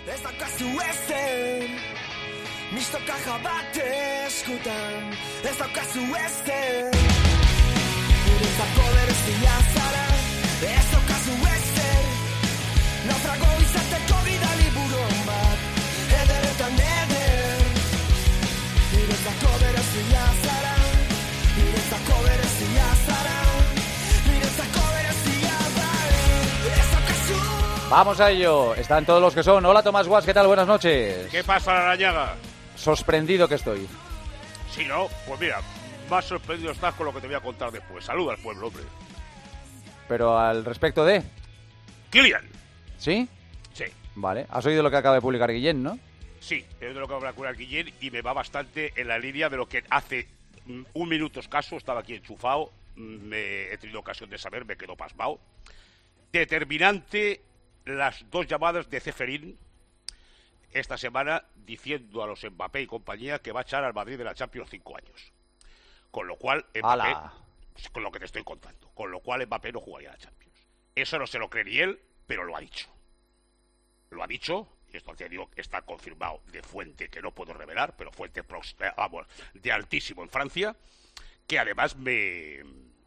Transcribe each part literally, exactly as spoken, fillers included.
Ez daukazu ezen, mistoka jabate eskutan. Ez daukazu ezen, niretzako berezia zara. Ez daukazu ezen, naufrago izateko bidali buron bat. Eder eta neder, niretzako berezia zara. Niretzako berezia zara. Niretzako berezia zara. Ez daukazu. Vamos a ello, están todos los que son. Hola Tomás Guas, ¿qué tal? Buenas noches. ¿Qué pasa, Larrañaga? Sorprendido que estoy. Sí, ¿no? Pues mira, más sorprendido estás con lo que te voy a contar después. Saluda al pueblo, hombre. Pero al respecto de... Kylian. ¿Sí? Sí. Vale, has oído lo que acaba de publicar Guillén, ¿no? Sí, es de lo que va a curar Guillén y me va bastante en la línea de lo que hace mm, un minuto escaso estaba aquí enchufado, me he tenido ocasión de saber, me quedo pasmado. Determinante las dos llamadas de Ceferín esta semana diciendo a los Mbappé y compañía que va a echar al Madrid de la Champions cinco años. Con lo cual, Mbappé, ¡Hala! con lo que te estoy contando, con lo cual Mbappé no jugaría a la Champions. Eso no se lo cree ni él, pero lo ha dicho. Lo ha dicho, y esto te digo que está confirmado de fuente que no puedo revelar, pero fuente prox- eh, vamos, de altísimo en Francia, que además me,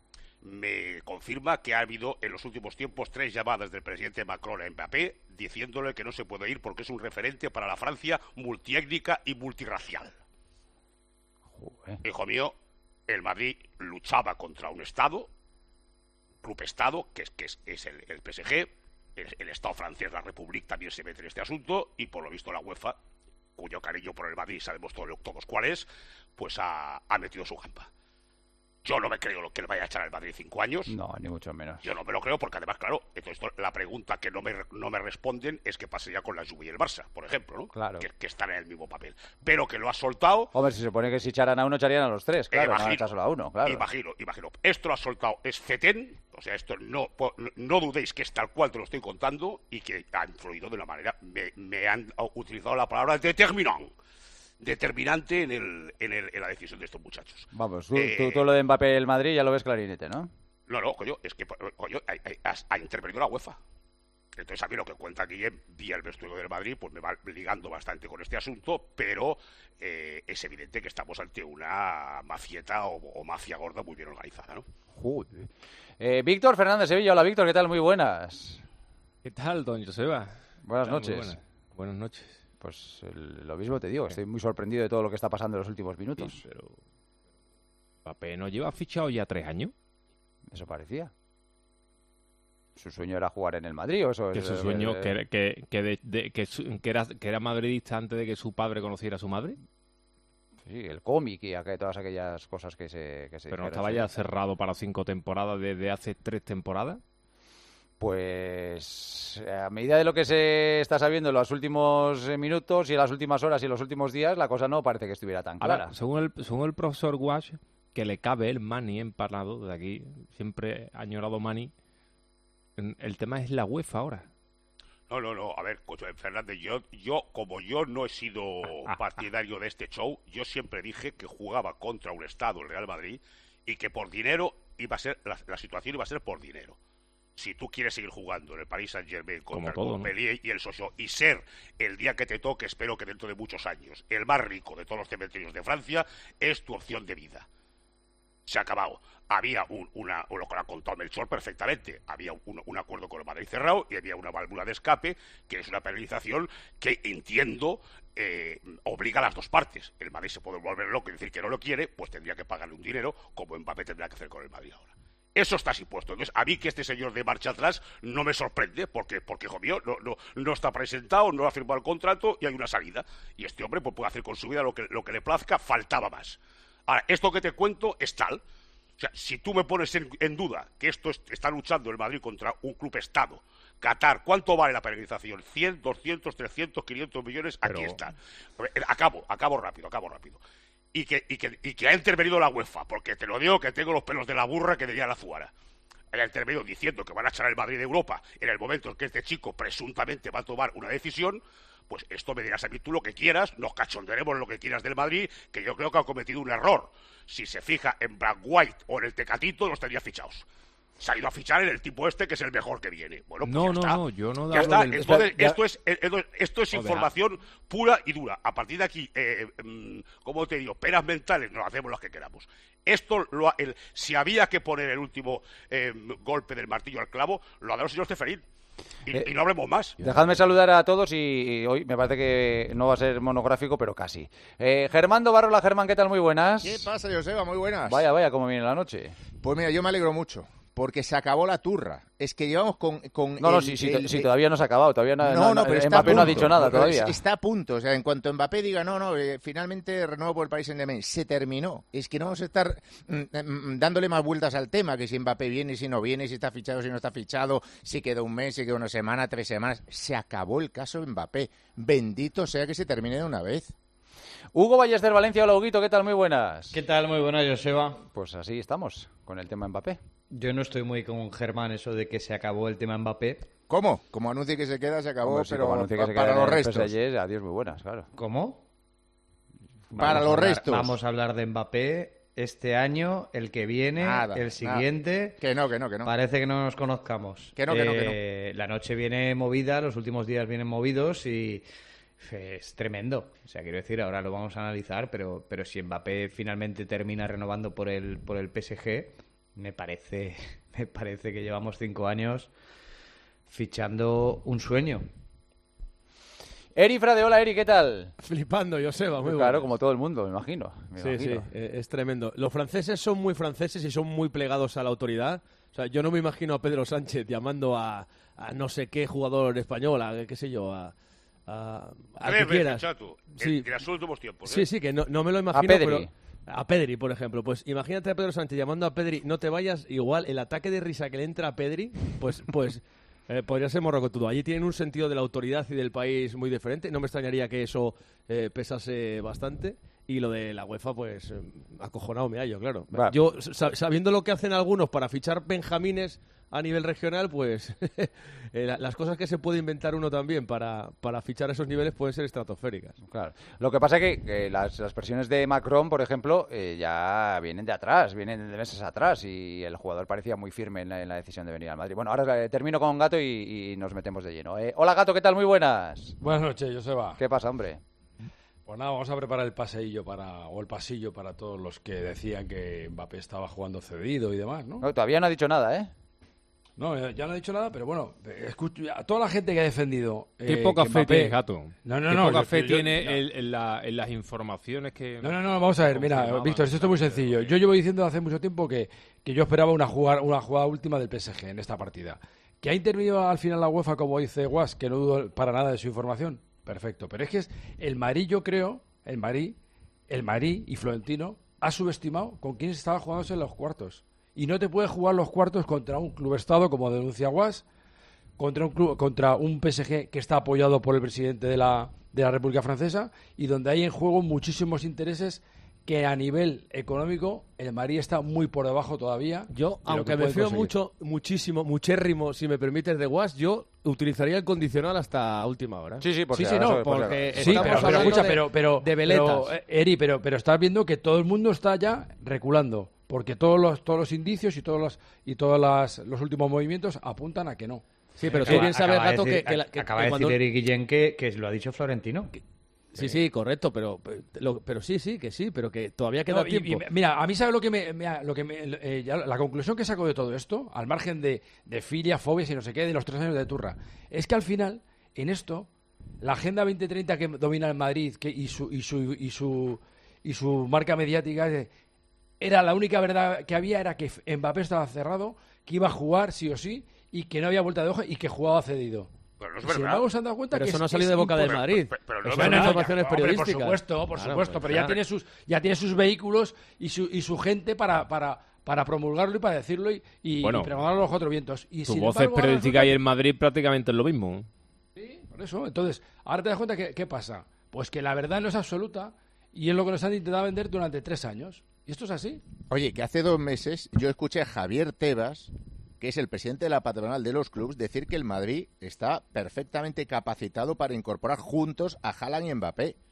me confirma que ha habido en los últimos tiempos tres llamadas del presidente Macron a Mbappé diciéndole que no se puede ir porque es un referente para la Francia multiétnica y multirracial. Joder. Hijo mío, el Madrid luchaba contra un Estado, club-Estado, que es, que es, es el, el P S G, el, el Estado francés, la République, también se mete en este asunto, y por lo visto la UEFA, cuyo cariño por el Madrid sabemos todos, todos cuál es, pues ha, ha metido su jampa. Yo no me creo que le vaya a echar al Madrid cinco años. No, ni mucho menos. Yo no me lo creo porque además, claro, entonces la pregunta que no me, no me responden es qué pasaría con la Juve y el Barça, por ejemplo, ¿no? Claro. Que, que están en el mismo papel. Pero que lo ha soltado. Hombre, si se supone que si echaran a uno, echarían a los tres, claro, imagino, no echar solo a uno, claro. Imagino, imagino. Esto lo ha soltado es Fetén, o sea, esto no, no dudéis que es tal cual te lo estoy contando y que ha influido de una manera, me, me han utilizado la palabra determinante. determinante en, el, en, el, en la decisión de estos muchachos. Vamos, tú, Eh, tú, tú lo de Mbappé y el Madrid ya lo ves clarinete, ¿no? No, no, coño, es que coño, ha, ha, ha intervenido la UEFA. Entonces a mí lo que cuenta Guillem vía el vestuario del Madrid pues me va ligando bastante con este asunto, pero eh, es evidente que estamos ante una mafieta o, o mafia gorda muy bien organizada, ¿no? Joder. Eh, Víctor Fernández Sevilla, hola Víctor, ¿qué tal? Muy buenas. ¿Qué tal, don Joseba? Buenas ¿Qué tal? noches. Muy buenas. Buenas noches. Pues el- lo mismo te digo, estoy muy sorprendido de todo lo que está pasando en los últimos minutos. Sí, pero Mbappé no lleva fichado ya tres años. Eso parecía. ¿Su sueño era jugar en el Madrid o eso Que es, su eh, sueño, eh, que, que, que, de- de- que, su- que era, que era madridista antes de que su padre conociera a su madre? Sí, el cómic y aqu- todas aquellas cosas que se, que se Pero no dijeron, estaba sí. ya cerrado para cinco temporadas desde hace tres temporadas. Pues a medida de lo que se está sabiendo en los últimos eh, minutos y en las últimas horas y en los últimos días, la cosa no parece que estuviera tan clara. Ahora, según el, según el profesor Wash, que le cabe el Mani empanado, de aquí siempre ha añorado Mani, el tema es la UEFA ahora. No, no, no, a ver, coño, Fernández, yo, yo, como yo no he sido partidario de este show, yo siempre dije que jugaba contra un Estado, el Real Madrid, y que por dinero iba a ser, la, la situación iba a ser por dinero. Si tú quieres seguir jugando en el Paris Saint-Germain contra Como todo, el ¿no? Montpellier y el Sochaux y ser el día que te toque, espero que dentro de muchos años, el más rico de todos los cementerios de Francia, es tu opción de vida. Se ha acabado. Había un, una, lo que lo ha contado Melchor perfectamente, había un, un acuerdo con el Madrid cerrado y había una válvula de escape, que es una penalización que entiendo eh, obliga a las dos partes. El Madrid se puede volver loco y decir que no lo quiere, pues tendría que pagarle un dinero, como Mbappé tendrá que hacer con el Madrid ahora. Eso está así puesto. Entonces, a mí que este señor de marcha atrás no me sorprende, porque, porque hijo mío, no, no, no está presentado, no ha firmado el contrato y hay una salida. Y este hombre pues, puede hacer con su vida lo que, lo que le plazca, faltaba más. Ahora, esto que te cuento es tal. O sea, si tú me pones en, en duda que esto es, está luchando el Madrid contra un club-estado, Qatar, ¿cuánto vale la penalización? cien, doscientos, trescientos, quinientos millones, aquí Pero... está. Acabo, acabo rápido, acabo rápido. Y que, y, que, y que ha intervenido la UEFA, porque te lo digo que tengo los pelos de la burra que diría la Zuara. Ha intervenido diciendo que van a echar al Madrid de Europa en el momento en que este chico presuntamente va a tomar una decisión. Pues esto me dirás a mí tú lo que quieras, nos cachonderemos lo que quieras del Madrid, que yo creo que ha cometido un error. Si se fija en Black White o en el Tecatito, los tendría fichados. Se ha ido a fichar en el tipo este que es el mejor que viene. Bueno, pues no, ya no, está. no, yo no Ya hablo está. del... Entonces, Ya- esto es, esto, esto es información pura y dura. A partir de aquí, eh, eh, como te digo, peras mentales, nos hacemos las que queramos. Esto, lo ha- el, si había que poner el último eh, golpe del martillo al clavo, lo ha dado el señor Ceferín. Y, Eh, y no hablemos más. Dejadme saludar a todos y, y hoy me parece que no va a ser monográfico, pero casi. Eh, Germán Barrola, Germán, ¿qué tal? Muy buenas. ¿Qué pasa, Joseba? Muy buenas. Vaya, vaya, cómo viene la noche. Pues mira, yo me alegro mucho, porque se acabó la turra. Es que llevamos con... con No, no, el- sí, sí, el- sí, todavía no se ha acabado. Todavía no, No, no, pero está a Mbappé no ha punto. dicho nada No, pero todavía. es- Está a punto. O sea, en cuanto Mbappé diga, no, no, eh, finalmente renuevo por el Paris Saint-Germain, se terminó. Es que no vamos a estar mm, mm, dándole más vueltas al tema, que si Mbappé viene, si no viene, si está fichado, si no está fichado, si queda un mes, si queda una semana, tres semanas. Se acabó el caso Mbappé. Bendito sea que se termine de una vez. Hugo Ballester, Valencia, hola Huguito, ¿qué tal? Muy buenas. ¿Qué tal? Muy buenas, Joseba. Pues así estamos, con el tema Mbappé. Yo no estoy muy con Germán eso de que se acabó el tema Mbappé. ¿Cómo? Como anuncie que se queda, se acabó, Hombre, sí, pero como anuncie que pa- se para queda los en el restos. P S G, adiós, muy buenas, claro. ¿Cómo? Para Vamos los a hablar- restos. Vamos a hablar de Mbappé este año, el que viene, Nada, el nada. siguiente. Que no, que no, que no. Parece que no nos conozcamos. Que no, que no, que no. Eh, La noche viene movida, los últimos días vienen movidos y es tremendo. O sea, quiero decir, ahora lo vamos a analizar, pero, pero si Mbappé finalmente termina renovando por el, por el P S G, me parece, me parece que llevamos cinco años fichando un sueño. Eri Fradeola, Eri, ¿qué tal? Flipando, Joseba, muy Claro, bueno. como todo el mundo, me imagino. me Sí, sí, imagino. eh, es tremendo. Los franceses son muy franceses y son muy plegados a la autoridad. O sea, yo no me imagino a Pedro Sánchez llamando a, a no sé qué jugador español, a qué sé yo, a, a, al Tres que quieras. veces, chato. Sí. En, en los últimos tiempos. ¿eh? Sí, sí, que no, no me lo imagino. Pedri. Pero, a Pedri, por ejemplo. Pues imagínate a Pedro Sánchez llamando a Pedri, no te vayas, igual el ataque de risa que le entra a Pedri, pues, pues eh, podría ser morrocotudo. Allí tienen un sentido de la autoridad y del país muy diferente. No me extrañaría que eso eh, pesase bastante. Y lo de la UEFA, pues, eh, acojonado me hallo, claro. Va. Yo, sa- sabiendo lo que hacen algunos para fichar benjamines a nivel regional, pues eh, la- las cosas que se puede inventar uno también para, para fichar a esos niveles pueden ser estratosféricas. Claro. Lo que pasa es que, que las, las versiones de Macron, por ejemplo, eh, ya vienen de atrás, vienen de meses atrás y el jugador parecía muy firme en la, en la decisión de venir al Madrid. Bueno, ahora eh, termino con Gato y, y nos metemos de lleno. Eh, hola Gato, ¿qué tal? Muy buenas. Buenas noches, Joseba. ¿Qué pasa, hombre? Pues nada, vamos a preparar el paseillo para, o el pasillo para todos los que decían que Mbappé estaba jugando cedido y demás, ¿no? No, todavía no ha dicho nada, ¿eh? No, eh, ya no he dicho nada, pero bueno, eh, escucho a toda la gente que ha defendido. Qué eh, poca que fe Mbappé- tiene, Gato. No, no, Qué no. poca yo- fe yo- tiene no. en, en la- en las informaciones que... No, no, no, vamos a ver, mira, confirmaban. Víctor, esto es muy sencillo. Yo llevo diciendo hace mucho tiempo que, que yo esperaba una jugada, una jugada última del P S G en esta partida. ¿Que ha intervenido al final la UEFA, como dice Guas, que no dudo para nada de su información? Perfecto. Pero es que es el Madrid, yo creo, el Madrid, el Madrid y Florentino ha subestimado con quién estaba jugándose en los cuartos. Y no te puedes jugar los cuartos contra un club estado, como denuncia Guas, contra un club, contra un P S G que está apoyado por el presidente de la, de la República Francesa y donde hay en juego muchísimos intereses que a nivel económico el Madrid está muy por debajo todavía. Yo, de lo aunque que me pueden fío conseguir. mucho, muchísimo, muchérrimo, si me permites, de Guas, yo utilizaría el condicional hasta última hora. Sí, sí, por Sí, si sí, acaso, no, por si porque acaso. Sí, estamos pero, pero hablando escucha, de- pero, pero, de veletas. pero, eh, Eri, pero, pero estás viendo que todo el mundo está ya reculando, porque todos los, todos los indicios y todos los, y todos las, los últimos movimientos apuntan a que no. Sí, pero tú Acaba- bien sabes, acaba de Gato, decir- que, que la- que- acaba que de cuando- decir Eric Guillén que, que lo ha dicho Florentino. Sí, sí, correcto, pero, pero, pero sí, sí, que sí, pero que todavía queda No, y- tiempo. y mira, a mí sabe lo que me, me- lo que me- eh, ya la conclusión que saco de todo esto, al margen de, de filia, fobias y no sé qué, de los tres años de turra, es que al final, en esto, la Agenda veinte treinta que domina en Madrid que, y, su, y, su, y, su, y su marca mediática, eh, era la única verdad que había, era que Mbappé estaba cerrado, que iba a jugar sí o sí, y que no había vuelta de hoja y que jugaba cedido. Pero no es Y sin verdad. embargo, se han dado cuenta Pero que eso es- no ha salido es de boca del imposible. Madrid. Pero- pero no Eso es son verdad, informaciones Hombre, periodísticas. Por supuesto, por Claro, supuesto, pues, pero ya claro. tiene sus ya tiene sus vehículos y su y su gente para para para promulgarlo y para decirlo y, y, Bueno, y pregonarlo a los cuatro vientos. Y Tu sin voz es embargo, ahora periodística y resulta en Madrid prácticamente es lo mismo. que- Sí, por eso. Entonces, ahora te das cuenta que qué pasa, pues que la verdad no es absoluta y es lo que nos han intentado vender durante tres años. Y esto es así. Oye, que hace dos meses yo escuché a Javier Tebas, que es el presidente de la patronal de los clubes, decir que el Madrid está perfectamente capacitado para incorporar juntos a Haaland y Mbappé. O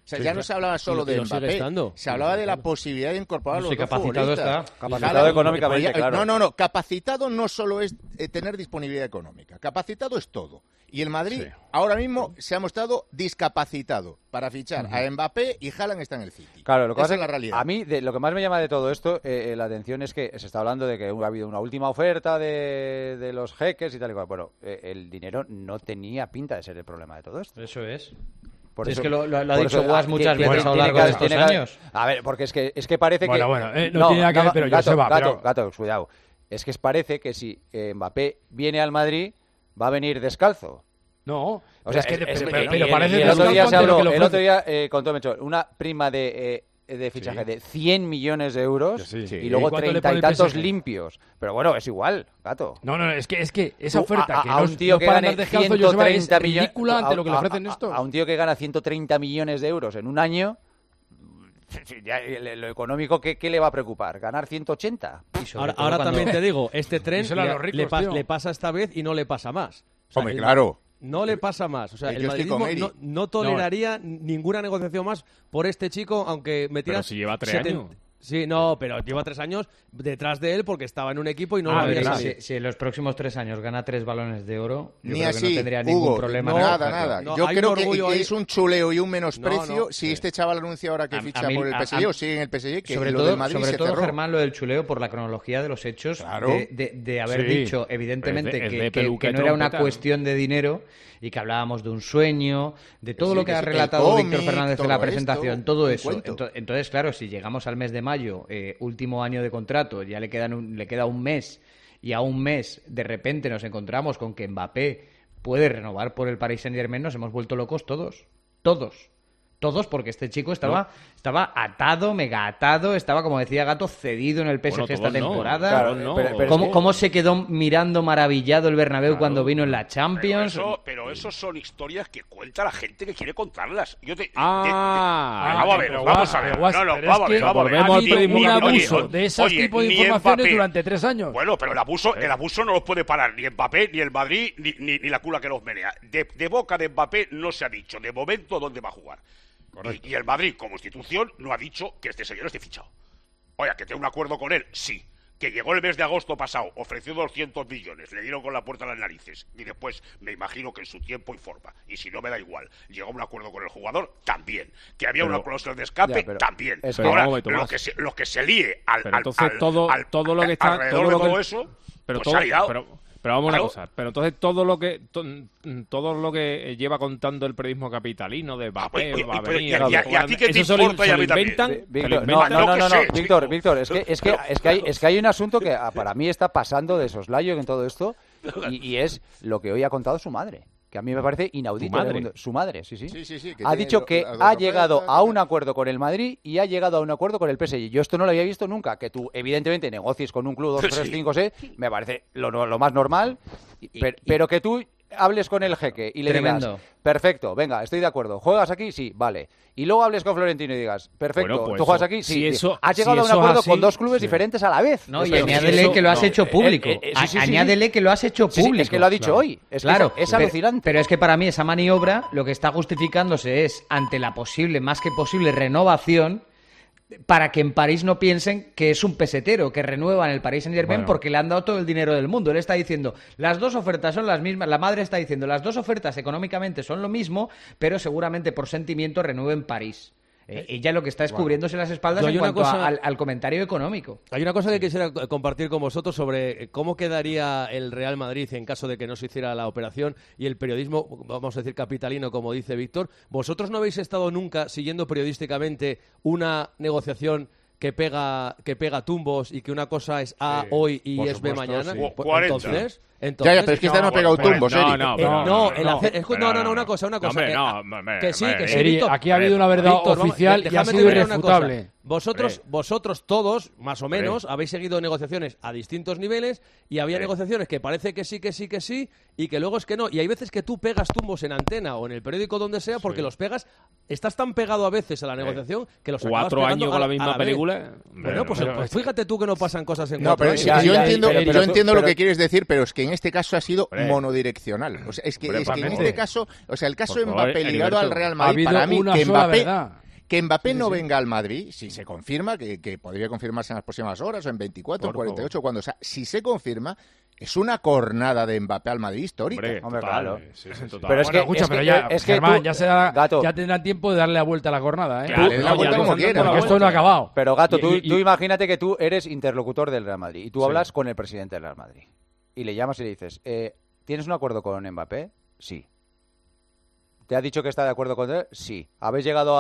O sea, Sí, ya claro. no se hablaba solo Y lo- de y lo sigue Mbappé, estando. se hablaba de la posibilidad de incorporar a los Sí, dos capacitado futbolistas. está. Capacitado Haaland- económicamente, pues ya- claro. No, no, no. Capacitado no solo es eh, tener disponibilidad económica. Capacitado es todo. Y el Madrid Sí. ahora mismo se ha mostrado discapacitado para fichar a Mbappé y Haaland está en el City. Claro, lo que Esa pasa es la que realidad. a mí de, lo que más me llama de todo esto, eh, eh, la atención es que se está hablando de que ha habido una última oferta de, de los jeques y tal y cual. Bueno, eh, el dinero no tenía pinta de ser el problema de todo esto. Eso es. Por Sí, es eso- que lo- lo- lo ha por dicho eso, Guas ah, muchas tiene- veces a lo tiene largo que- de estos tiene que- años. A ver, porque es que, es que parece Bueno, que... bueno, eh, no tiene nada que ver, pero gato, Joseba, gato, pero- gato, cuidado. Es que parece que si eh, Mbappé viene al Madrid, va a venir descalzo. No, O sea, es que es- pero, es- pero- y- pero y- parece y el otro día descalzo se ante lo habló, que le el otro ofrece. día eh, contó Mencho, una prima de, eh, de fichaje Sí. de cien millones de euros Sí, sí. y luego ¿Y cuánto le treinta pone y el tantos P S G? limpios. Pero bueno, es igual, gato. No, no, es que, es que esa Tú, oferta a- que a no, un tío no que para gane andar descalzo, Joseba, es ciento treinta ridícula millones ante lo que le a- ofrecen a- estos. A un tío que gana ciento treinta millones de euros en un año, ya, eh, lo económico, ¿qué, qué le va a preocupar? ¿Ganar ciento ochenta? Y sobre Ahora, todo ahora cuando- también te digo, este tren Díselo a le, los ricos, le pas- tío. le pasa esta vez y no le pasa más. O sea, Hombre, el- claro. No le pasa más. O sea, Eh, el yo estoy con madridismo Eri. no, no toleraría ninguna negociación más por este chico, aunque me Pero tiras... si lleva tres seten- años. Sí, no, pero lleva tres años detrás de él porque estaba en un equipo y no Ah, lo A había ver, claro. si, salido. si en los próximos tres años gana tres balones de oro, yo Ni creo así, que no tendría Hugo, ningún problema. no, en nada, hacerlo. nada. No, Yo hay creo un que, orgullo que ahí. es un chuleo y un menosprecio No, no, si sí. este chaval anuncia ahora que A- ficha a mí- por el a- P S G a- o sigue en el P S G, que sobre lo todo, del Madrid sobre se todo cerró. Germán, lo del chuleo por la cronología de los hechos, Claro. de, de- de haber Sí. dicho evidentemente Es de- es que, de que- peluca que y no era una trompeta, ¿no? cuestión de dinero y que hablábamos de un sueño, de todo Sí, lo que que ha sí, que el relatado Víctor cómic, Fernández en todo la esto, presentación, todo un eso. cuento. Ento- Entonces, claro, si llegamos al mes de mayo, eh, último año de contrato, ya le, quedan un- le queda un mes y a un mes de repente nos encontramos con que Mbappé puede renovar por el Paris Saint-Germain, nos hemos vuelto locos todos. Todos. Todos, porque este chico estaba, estaba atado, mega atado, estaba, como decía Gato, cedido en el P S G Bueno, esta todos no, temporada. claro, no. pero- pero- ¿Cómo, es que- cómo se quedó mirando maravillado el Bernabéu Claro. cuando vino en la Pero Champions? eso, pero eso son historias que cuenta la gente que quiere contarlas. Yo te, Ah, te- te- ah, vamos a ver, pero vamos Guas, a ver. pero Guas, No, no, pero vamos a es ver, que vamos a ver. volvemos Ah, al ni- periodismo ni- un oye, abuso oye, de ese oye, tipo de ni informaciones Mbappé- durante tres años. Bueno, pero el abuso, el abuso no los puede parar ni Mbappé, ni el Madrid, ni, ni, ni la cula que los menea. De, de boca de Mbappé no se ha dicho de momento dónde va a jugar. Y, y el Madrid, como institución, no ha dicho que este señor esté fichado. Oiga, que tengo un acuerdo con él, sí. Que llegó el mes de agosto pasado, ofreció doscientos millones, le dieron con la puerta a las narices. Y después, me imagino que en su tiempo y forma, y si no me da igual, llegó a un acuerdo con el jugador, también. Que había Pero- una cláusula de escape, Ya, pero- también. es que- Ahora, Pero un momento lo más. que, se, lo que se líe al, Pero al- entonces al- todo, al- todo lo que está, alrededor todo lo de que, todo eso, pero pues todo, se ha liado. pero, pero vamos a Claro. una cosa, pero entonces todo lo que to- todo lo que lleva contando el periodismo capitalino de Mbappé, oye, va a pero- venir, y a- y a- y a ti qué te eso se lo- importa y se a lo mí también? inventan, Eh, se lo Víctor, no, inventan. no, Yo no, qué no, sé, Víctor, chico. Víctor, es que, es que, Pero- es que hay, es que hay un asunto que ah, para mí está pasando de soslayo en todo esto y, y es lo que hoy ha contado su madre, que a mí me parece inaudito. ¿Tu madre? en el mundo. Su madre, sí, sí. Sí, sí, sí, que Ha tiene dicho lo- que las dos ha llegado ofertas, a que- un acuerdo con el Madrid y ha llegado a un acuerdo con el P S G. Yo esto no lo había visto nunca, que tú evidentemente negocies con un club dos, Sí. tres, cinco, seis, me parece lo, lo más normal, y- pero, pero que tú hables con el jeque y le Tremendo. digas, perfecto, venga, estoy de acuerdo, ¿juegas aquí? Sí, vale. Y luego hables con Florentino y digas, perfecto, Bueno, pues ¿tú juegas eso- aquí? Sí. si eso- Has llegado si a un eso es acuerdo así, con dos clubes sí. diferentes a la vez. No, y Pero añádele eso- que lo has no, hecho eh, público. eh, eh, sí, sí, sí. Añádele que lo has hecho Sí, sí, público. es que lo ha dicho Claro. hoy. Es que claro, es pero- alucinante. Pero es que para mí esa maniobra lo que está justificándose es ante la posible, más que posible, renovación para que en París no piensen que es un pesetero, que renuevan el Paris Saint-Germain Bueno. porque le han dado todo el dinero del mundo. Él está diciendo, las dos ofertas son las mismas, la madre está diciendo, las dos ofertas económicamente son lo mismo, pero seguramente por sentimiento renueven París. Eh, ella lo que está es cubriéndose las espaldas Yo hay en una cuanto a- cosa- al, al comentario económico. Hay una cosa que quisiera co- compartir con vosotros sobre eh, cómo quedaría el Real Madrid en caso de que no se hiciera la operación y el periodismo, vamos a decir, capitalino, como dice Víctor. ¿Vosotros no habéis estado nunca siguiendo periodísticamente una negociación que pega que pega tumbos y que una cosa es A Sí, hoy y por es B supuesto, mañana? sí. Pues, cuarenta. Entonces, Ya, entonces ya, pero es que esta no ha pegado pero- tumbos, no, Eric. no, Eh, pero- no, el no, hacer, escu- pero- no, no, no, una cosa, una cosa. hombre, eh, no, ah, hombre, que sí, hombre, que sí, Eri, Víctor. aquí ha habido una verdad Víctor, vamos, oficial y déjame ha sido terminar una cosa. irrefutable. Vosotros, vosotros todos, más o menos, habéis seguido negociaciones a distintos niveles y había negociaciones que parece que sí, que sí, que sí y que luego es que no. Y hay veces que tú pegas tumbos en antena o en el periódico donde sea porque los pegas, estás tan pegado a veces a la negociación que los acabas Cuatro pegando años con a- la misma a vez. película. Bueno, pues, Pero- pues fíjate tú que no pasan cosas en No, cuatro pero años. sí, Ya, yo ya, entiendo, pero- yo pero tú- entiendo lo pero- que quieres decir, pero es que en este caso ha sido Hombre. monodireccional. O sea, es que, Hombre, es que en totalmente. este caso, o sea, el caso Por de favor, Mbappé ligado Heriberto, al Real Ha Madrid, habido para mí, una que sola Mbappé, verdad. que Mbappé Sí, sí, no sí. venga al Madrid, si se confirma, que, que podría confirmarse en las próximas horas, o en veinticuatro, Por cuarenta y ocho, favor. cuando sea, si se confirma, es una cornada de Mbappé al Madrid histórica. Hombre, Hombre, total, claro. sí, sí, total. Pero es Bueno, que- escucha, es pero que- ya, es que Germán, tú- ya, se da- Gato. ya tendrán tiempo de darle la vuelta a la jornada, ¿eh? Claro, Le da la no, vuelta ya como no, quiera. Porque la esto no ha acabado. Pero Gato, Y- tú, y- tú imagínate que tú eres interlocutor del Real Madrid y tú hablas con el presidente del Real Madrid. Y le llamas y le dices, eh, ¿tienes un acuerdo con Mbappé? Sí. ¿Te ha dicho que está de acuerdo con él? Sí. ¿Habéis llegado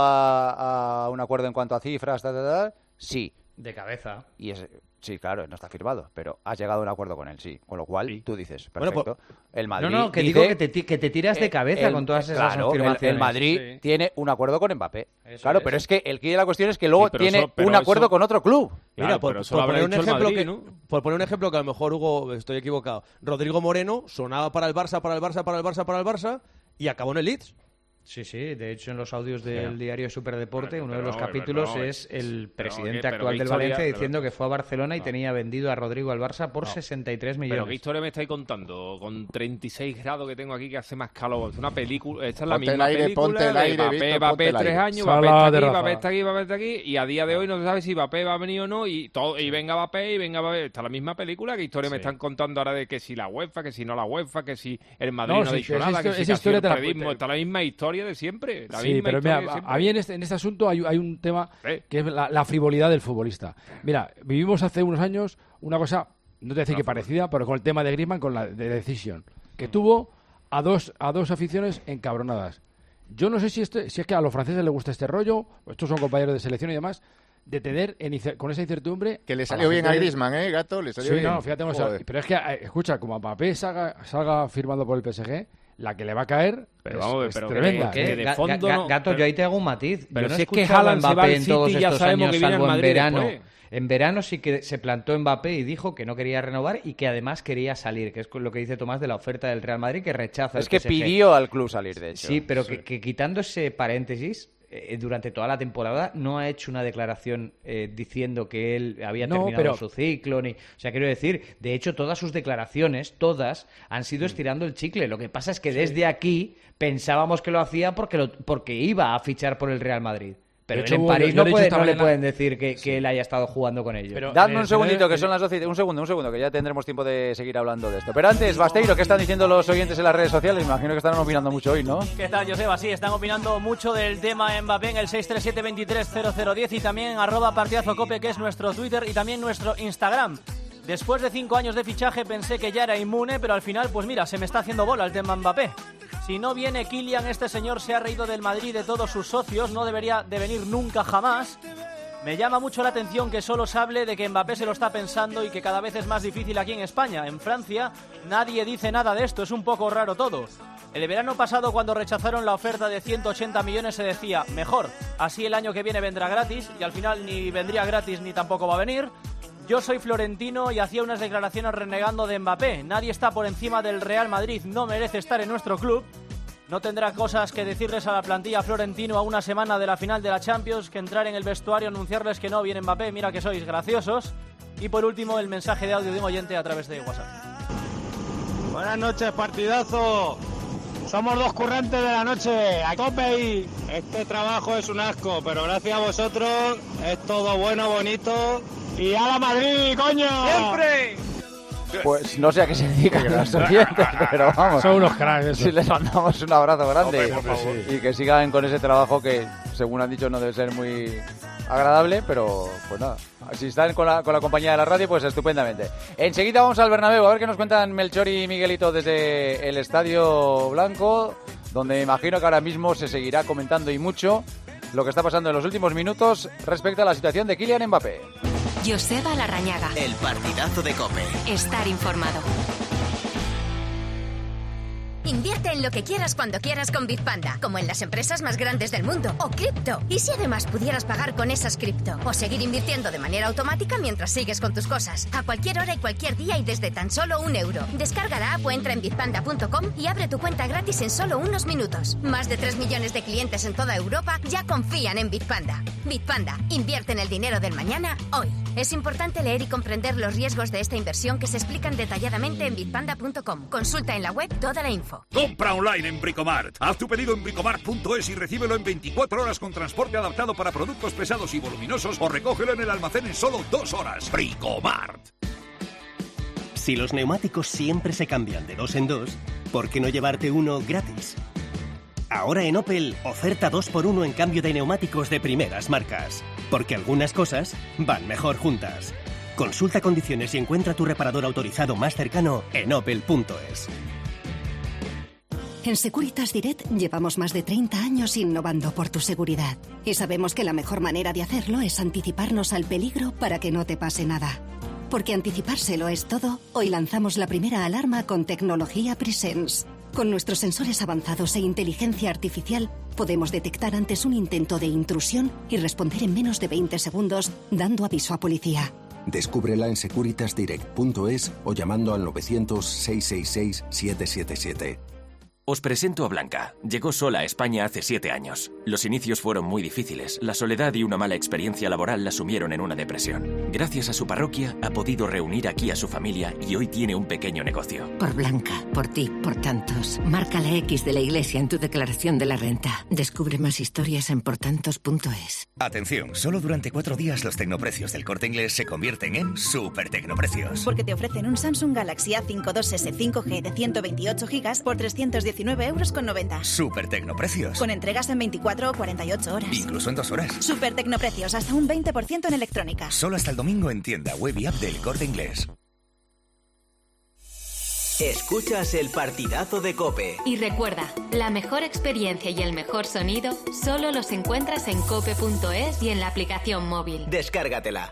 a, a un acuerdo en cuanto a cifras? Ta, ta, ta? Sí. De cabeza. Y es, sí, claro, no está firmado, pero has llegado a un acuerdo con él, sí. Con lo cual, Sí. tú dices, Bueno, perfecto. el Madrid No, no, que dice, digo que te, ti- que te tiras de eh, cabeza el- con todas esas claro, el- afirmaciones. El, Madrid Sí. tiene un acuerdo con Mbappé. Eso claro, es. pero es que el quid de la cuestión es que luego Sí, pero tiene eso- pero un acuerdo eso- con otro club. Mira, Claro, por, pero eso por lo habrá poner un dicho el ejemplo Madrid, que, ¿no? por poner un ejemplo que a lo mejor, Hugo, estoy equivocado. Rodrigo Moreno sonaba para el Barça, para el Barça, para el Barça, para el Barça y acabó en el Leeds. Sí, sí, de hecho en los audios del Sí. diario Superdeporte, Pero- uno de pero los no, capítulos pero no, es el pero presidente qué- pero actual qué del historia- Valencia pero- diciendo que fue a Barcelona y No. tenía vendido a Rodrigo al Barça por No. sesenta y tres Pero millones. ¿qué historia me estáis contando? Con treinta y seis grados que tengo aquí que hace más calor. Es una película. Esta es la Ponte el misma aire, película ponte el de aire, Mbappé, Víctor, Mbappé ponte el tres aire. años, Sala Mbappé está de aquí, Rafa. Mbappé está aquí, Mbappé está aquí. Y a día de hoy no se sabe si Mbappé va a venir o no. Y todo y venga Mbappé y venga Mbappé. Está la misma película. ¿Qué historia me Sí. están contando ahora de que si la UEFA, que si no la UEFA, que si el Madrid No, no, sí, ha dicho esa nada, que histo- si esa ha sido historia te la- periodismo? Está la misma historia de siempre. La Sí, misma pero historia mira, de a, siempre. a mí en este, en este asunto hay, hay un tema Sí. que es la, la frivolidad del futbolista. Mira, vivimos hace unos años una cosa, no te voy a decir que parecida, pero con el tema de Griezmann, con la de Decision, que tuvo a dos, a dos aficiones encabronadas. Yo no sé si, este, si es que a los franceses les gusta este rollo, estos son compañeros de selección y demás, de tener en incer- con esa incertidumbre... Que le a salió la bien a gente- Griezmann, ¿eh, Gato? Le salió Sí, bien. no, fíjate, cómo Joder. sal- pero es que, eh, escucha, como Mbappé salga, salga firmando por el P S G, la que le va a caer Pero es, vamos a ver, es pero que- tremenda. ¿Qué? que de Ga- fondo ga- no- Gato, pero- yo ahí te hago un matiz. pero Yo no si he es que escuchado a Haaland se va Mbappé al en todos City, ya estos sabemos años, que viene al salvo en Madrid verano. después. En verano sí que se plantó Mbappé y dijo que no quería renovar y que además quería salir, que es lo que dice Tomás de la oferta del Real Madrid, que rechaza Es el que P S G. pidió al club salir, de hecho. Sí, pero Que, que quitando ese paréntesis, eh, durante toda la temporada no ha hecho una declaración eh, diciendo que él había No, terminado pero- su ciclo. Ni... O sea, quiero decir, de hecho, todas sus declaraciones, todas, han sido estirando el chicle. Lo que pasa es que desde aquí pensábamos que lo hacía porque, lo- porque iba a fichar por el Real Madrid. Pero De hecho, él en hubo- París yo- yo no, le he puede- dicho esta no le mañana- pueden decir que, que él haya estado jugando con ellos. Pero- Dadme en un el- segundito, en que el- son las doce. y- Un segundo, un segundo, que ya tendremos tiempo de seguir hablando de esto. Pero antes, Basteiro, ¿qué están diciendo los oyentes en las redes sociales? Me imagino que están opinando mucho hoy, ¿no? ¿Qué tal, Joseba? Sí, están opinando mucho del tema Mbappé en el seis tres siete, veintitrés cero cero diez y también en arroba partidazo cope, que es nuestro Twitter y también nuestro Instagram. Después de cinco años de fichaje pensé que ya era inmune, pero al final, pues mira, se me está haciendo bola el tema Mbappé. Si no viene Kylian, este señor se ha reído del Madrid y de todos sus socios, no debería de venir nunca jamás. Me llama mucho la atención que solo se hable de que Mbappé se lo está pensando y que cada vez es más difícil aquí en España. En Francia nadie dice nada de esto, es un poco raro todo. El verano pasado, cuando rechazaron la oferta de ciento ochenta millones, se decía, mejor, así el año que viene vendrá gratis, y al final ni vendría gratis ni tampoco va a venir. Yo soy florentino y hacía unas declaraciones renegando de Mbappé. Nadie está por encima del Real Madrid, no merece estar en nuestro club. No tendrá cosas que decirles a la plantilla florentino a una semana de la final de la Champions que entrar en el vestuario, anunciarles que no viene Mbappé, mira que sois graciosos. Y por último, el mensaje de audio de un oyente a través de WhatsApp. Buenas noches, partidazo. Somos dos currantes de la noche. A tope y este trabajo es un asco, pero gracias a vosotros es todo bueno, bonito. Y a la Madrid, coño. ¡Siempre! Pues no sé a qué se dedican los oyentes, pero vamos. Son unos cracks esos. Si les mandamos un abrazo grande. Hombre, por favor. Y que sigan con ese trabajo que, según han dicho, no debe ser muy agradable, pero pues nada. Si están con la, con la compañía de la radio, pues estupendamente. Enseguida vamos al Bernabéu, a ver qué nos cuentan Melchor y Miguelito desde el Estadio Blanco, donde imagino que ahora mismo se seguirá comentando y mucho lo que está pasando en los últimos minutos respecto a la situación de Kylian Mbappé. Joseba Larrañaga. El partidazo de COPE. Estar informado. Invierte en lo que quieras cuando quieras con Bitpanda, como en las empresas más grandes del mundo, o cripto. ¿Y si además pudieras pagar con esas cripto? O seguir invirtiendo de manera automática mientras sigues con tus cosas, a cualquier hora y cualquier día y desde tan solo un euro. Descarga la app o entra en bitpanda punto com y abre tu cuenta gratis en solo unos minutos. Más de tres millones de clientes en toda Europa ya confían en Bitpanda. Bitpanda, invierte en el dinero del mañana hoy. Es importante leer y comprender los riesgos de esta inversión que se explican detalladamente en bitpanda punto com. Consulta en la web toda la info. Compra online en Bricomart. Haz tu pedido en bricomart punto es y recíbelo en veinticuatro horas con transporte adaptado para productos pesados y voluminosos o recógelo en el almacén en solo dos horas. Bricomart. Si los neumáticos siempre se cambian de dos en dos, ¿por qué no llevarte uno gratis? Ahora en Opel, oferta dos por uno en cambio de neumáticos de primeras marcas. Porque algunas cosas van mejor juntas. Consulta condiciones y encuentra tu reparador autorizado más cercano en opel punto es. En Securitas Direct llevamos más de treinta años innovando por tu seguridad. Y sabemos que la mejor manera de hacerlo es anticiparnos al peligro para que no te pase nada. Porque anticipárselo es todo, hoy lanzamos la primera alarma con tecnología Presence. Con nuestros sensores avanzados e inteligencia artificial, podemos detectar antes un intento de intrusión y responder en menos de veinte segundos, dando aviso a policía. Descúbrela en securitas direct punto es o llamando al novecientos, seiscientos sesenta y seis, setecientos setenta y siete. Os presento a Blanca. Llegó sola a España hace siete años. Los inicios fueron muy difíciles. La soledad y una mala experiencia laboral la sumieron en una depresión. Gracias a su parroquia, ha podido reunir aquí a su familia y hoy tiene un pequeño negocio. Por Blanca, por ti, por tantos. Marca la X de la iglesia en tu declaración de la renta. Descubre más historias en portantos punto es. Atención, solo durante cuatro días los tecnoprecios del Corte Inglés se convierten en super tecnoprecios. Porque te ofrecen un Samsung Galaxy A cincuenta y dos ese cinco G de ciento veintiocho gigas por trescientos diecinueve euros con noventa. Super tecnoprecios. Con entregas en veinticuatro o cuarenta y ocho horas. Incluso en dos horas. Super tecnoprecios, hasta un veinte por ciento en electrónica. Solo hasta el domingo en tienda web y app del Corte Inglés. Escuchas el partidazo de COPE. Y recuerda, la mejor experiencia y el mejor sonido solo los encuentras en cope punto es y en la aplicación móvil. Descárgatela.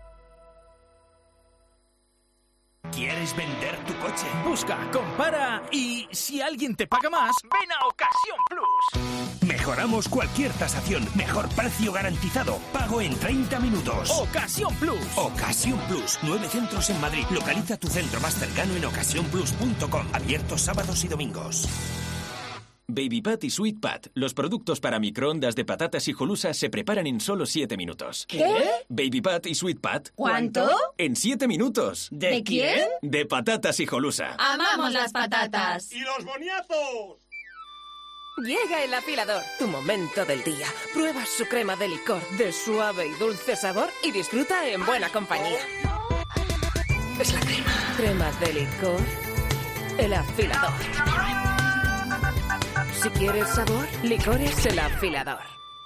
¿Quieres vender tu coche? Busca, compara y si alguien te paga más, ven a Ocasión Plus. Mejoramos cualquier tasación. Mejor precio garantizado. Pago en treinta minutos. Ocasión Plus. Ocasión Plus. Nueve centros en Madrid. Localiza tu centro más cercano en ocasión plus punto com. Abiertos sábados y domingos. Baby Pat y Sweet Pat, los productos para microondas de patatas hijolusa se preparan en solo siete minutos. ¿Qué? Baby Pat y Sweet Pat. ¿Cuánto? En siete minutos. ¿De, ¿De quién? De patatas hijolusa. ¡Amamos las patatas! ¡Y los boniazos! Llega el afilador, tu momento del día. Prueba su crema de licor de suave y dulce sabor y disfruta en buena compañía. Es la crema. Cremas de licor. El afilador. Si quieres sabor, licores el afilador.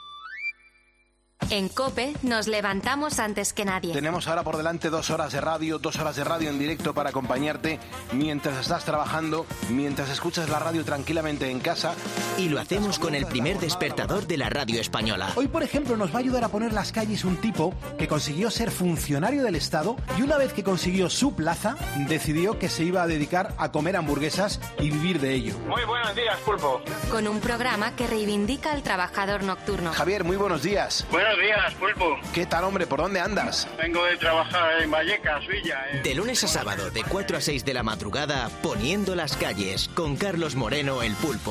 En COPE nos levantamos antes que nadie. Tenemos ahora por delante dos horas de radio, dos horas de radio en directo para acompañarte mientras estás trabajando, mientras escuchas la radio tranquilamente en casa. Y lo hacemos con el primer despertador de la radio española. Hoy, por ejemplo, nos va a ayudar a poner las calles un tipo que consiguió ser funcionario del Estado y una vez que consiguió su plaza, decidió que se iba a dedicar a comer hamburguesas y vivir de ello. Muy buenos días, Pulpo. Con un programa que reivindica al trabajador nocturno. Javier, muy buenos días. Buenos días, Pulpo. ¿Qué tal, hombre? ¿Por dónde andas? Vengo de trabajar en Vallecas, Villa. Eh. De lunes a sábado, de cuatro a seis de la madrugada, poniendo las calles, con Carlos Moreno, el Pulpo.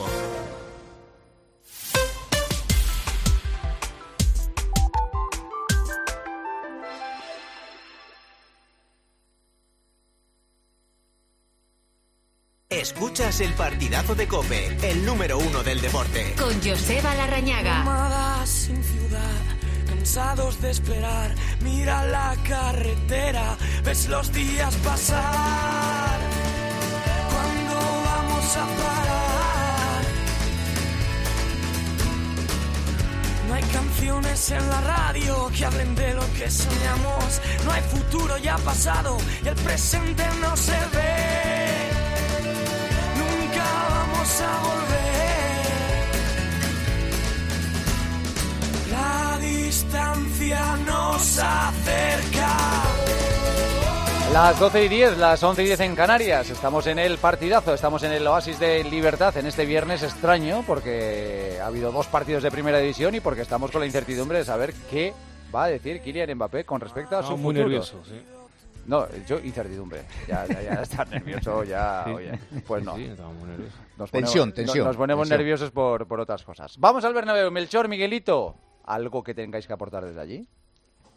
Escuchas el partidazo de COPE, el número uno del deporte. Con Joseba Larrañaga. Nómadas sin ciudad, cansados de esperar, mira la carretera, ves los días pasar. ¿Cuándo vamos a parar? No hay canciones en la radio que hablen de lo que soñamos, no hay futuro ya pasado y el presente no se ve. Nunca vamos a volver. La distancia nos acerca. Las doce y diez, las once y diez en Canarias. Estamos en el partidazo, estamos en el oasis de libertad en este viernes extraño porque ha habido dos partidos de primera división y porque estamos con la incertidumbre de saber qué va a decir Kylian Mbappé con respecto a su no, muy futuro. nervioso, sí. No, yo incertidumbre. Ya, ya, ya estar nervioso, ya, Sí. oye, pues no. Sí, estaba muy nervioso. Nos Tensión, ponemos, tensión, Nos ponemos tensión. nerviosos por, por otras cosas. Vamos al Bernabéu. Melchor, Miguelito, ¿algo que tengáis que aportar desde allí?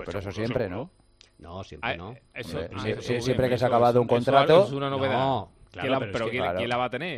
Pero, pero eso siempre, ¿no? No, siempre no. Eso, Hombre, ah, sí, eso, sí, eso, siempre que se ha eso acabado es- un contrato... Eso es una novedad. No, claro, ¿Quién la- pero es pero que- ¿quién, claro. quién la va a tener?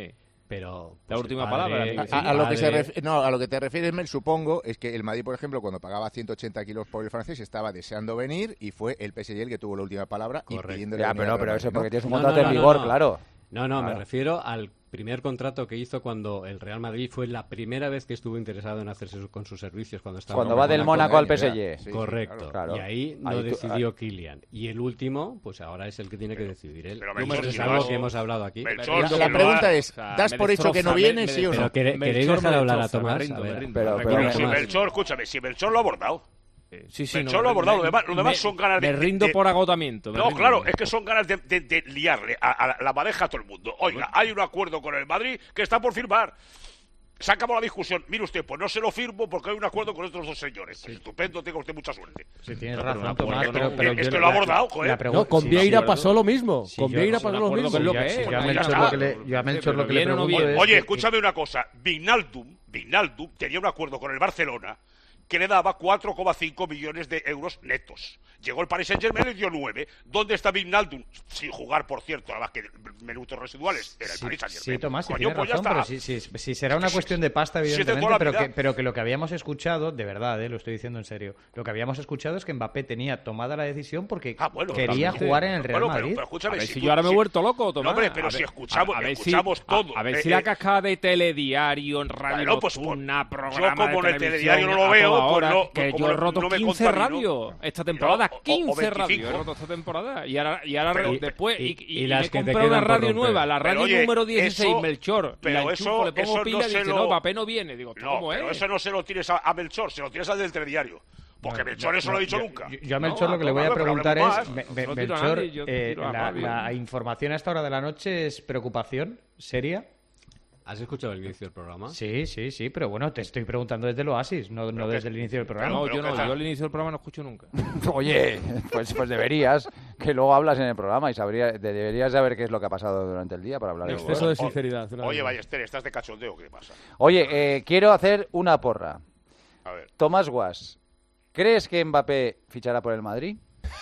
Pero la pues, última padre, palabra. A, a lo que se ref... no, a lo que te refieres, Mel, supongo, es que el Madrid, por ejemplo, cuando pagaba ciento ochenta kilos por el francés, estaba deseando venir y fue el P S G el que tuvo la última palabra. Correcto. Y pidiéndole Ya, venir pero, al pero Real eso Madrid, porque ¿no? tienes un No, contrato no, en no, vigor, no. claro. No, no, Claro. me refiero al primer contrato que hizo cuando el Real Madrid fue la primera vez que estuvo interesado en hacerse su- con sus servicios cuando estaba Cuando en va del Mónaco al P S G. Sí, sí, Correcto. claro. Y ahí no Ahí tú- decidió Kylian. Y el último, pues ahora es el que tiene que decidir él. pero Yo me- Melchor, es si algo no- que hemos hablado aquí. Melchor, La, si la no pregunta ha- es, o sea, ¿das me por hecho que no destroza, viene, me- sí o Pero no? quere- Melchor queréis me dejar hablar a destroza, me Tomás. rindo, A me ver. rindo. Pero- Aquí pero- no hay Si más. Melchor, escúchame, si Melchor lo ha abordado. Sí, sí, Melchor no, lo ha me- abordado, me- lo demás, lo demás me- son ganas de... Me rindo de- por agotamiento. me No, rindo. claro, es que son ganas de, de- de liarle a, a la, la madeja a todo el mundo. Oiga, hay un acuerdo con el Madrid que está por firmar. Se acabó la discusión. Mire usted, pues no se lo firmo porque hay un acuerdo con estos dos señores. Pues estupendo, tenga usted mucha suerte. Sí, tienes No, pero razón, no, Tomás, no, pero, no, pero es yo que la- lo ha abordado, joder. la pregunta- No, con sí, Vieira sí, pasó lo mismo. Sí, con yo- Vieira sí, pasó de lo acuerdo mismo. con lo Yo- que es. Yo a Pues Melchor ya lo está. que le, yo a Melchor pero lo que le viene o no pregunto viene. es... Oye, que- escúchame una cosa. Vignaldum, Vignaldum tenía un acuerdo con el Barcelona que le daba cuatro coma cinco millones de euros netos. Llegó el Paris Saint-Germain y le dio nueve. ¿Dónde está Vignaldum? Sin jugar, por cierto, nada más que minutos residuales. Era el Sí, Paris Saint-Germain. sí, Tomás, sí, Coño, tienes pues ya razón, está. pero si, si- si será una Es que cuestión de pasta, si es de evidentemente, toda la pero vida. que, pero que lo que habíamos escuchado, de verdad, eh, lo estoy diciendo en serio, lo que habíamos escuchado es que Mbappé tenía tomada la decisión porque Ah, bueno, quería totalmente. jugar en el Real Bueno, pero- Madrid. pero escúchame, A ver si si tú- yo ahora me he si- vuelto loco, Tomás. No, hombre, pero A si ver- escuchamos, a- a ver si- escuchamos a- todo. A, ver eh, si eh, la cascada de telediario, en radio Bueno, pues, nocturna, pues, programa yo como de en el televisión telediario no lo a veo, toda pues hora, no- que como yo he no- roto no me quince contamino. radios esta temporada, o- o quince veinticinco. radios he roto esta temporada. Y ahora, y ahora Pero- re- después, y, y- y, y y las me que te compré una quedan por radio romper. nueva, la radio Pero, oye, número dieciséis, eso- Melchor. pero la enchufo, eso- le pongo eso pila no y se dice, lo- no, Mbappé no viene. Digo, No, ¿cómo pero es? eso no se lo tires a, a Melchor, se lo tires al del telediario. Porque No, Melchor no, eso no lo ha dicho yo- nunca. Yo, yo a Melchor No, lo que le voy a claro, pero preguntar hablemos es, más. Me- Me- No tiro a Melchor, nadie, yo eh, tiro a la, radio. la información a esta hora de la noche es preocupación seria. ¿Has escuchado el inicio del programa? Sí, sí, sí, pero bueno, te estoy preguntando desde el Oasis, no, no desde el inicio del programa. No, pero yo ¿qué no, tal? yo al inicio del programa no escucho nunca. Oye, pues, pues deberías, que luego hablas en el programa y sabría, de- deberías saber qué es lo que ha pasado durante el día para hablar de Exceso fútbol. de sinceridad. la Oye, verdad. Ballester, ¿estás de cachondeo? ¿Qué pasa? Oye, eh, quiero hacer una porra. A ver. Tomás Guas, ¿crees que Mbappé fichará por el Madrid?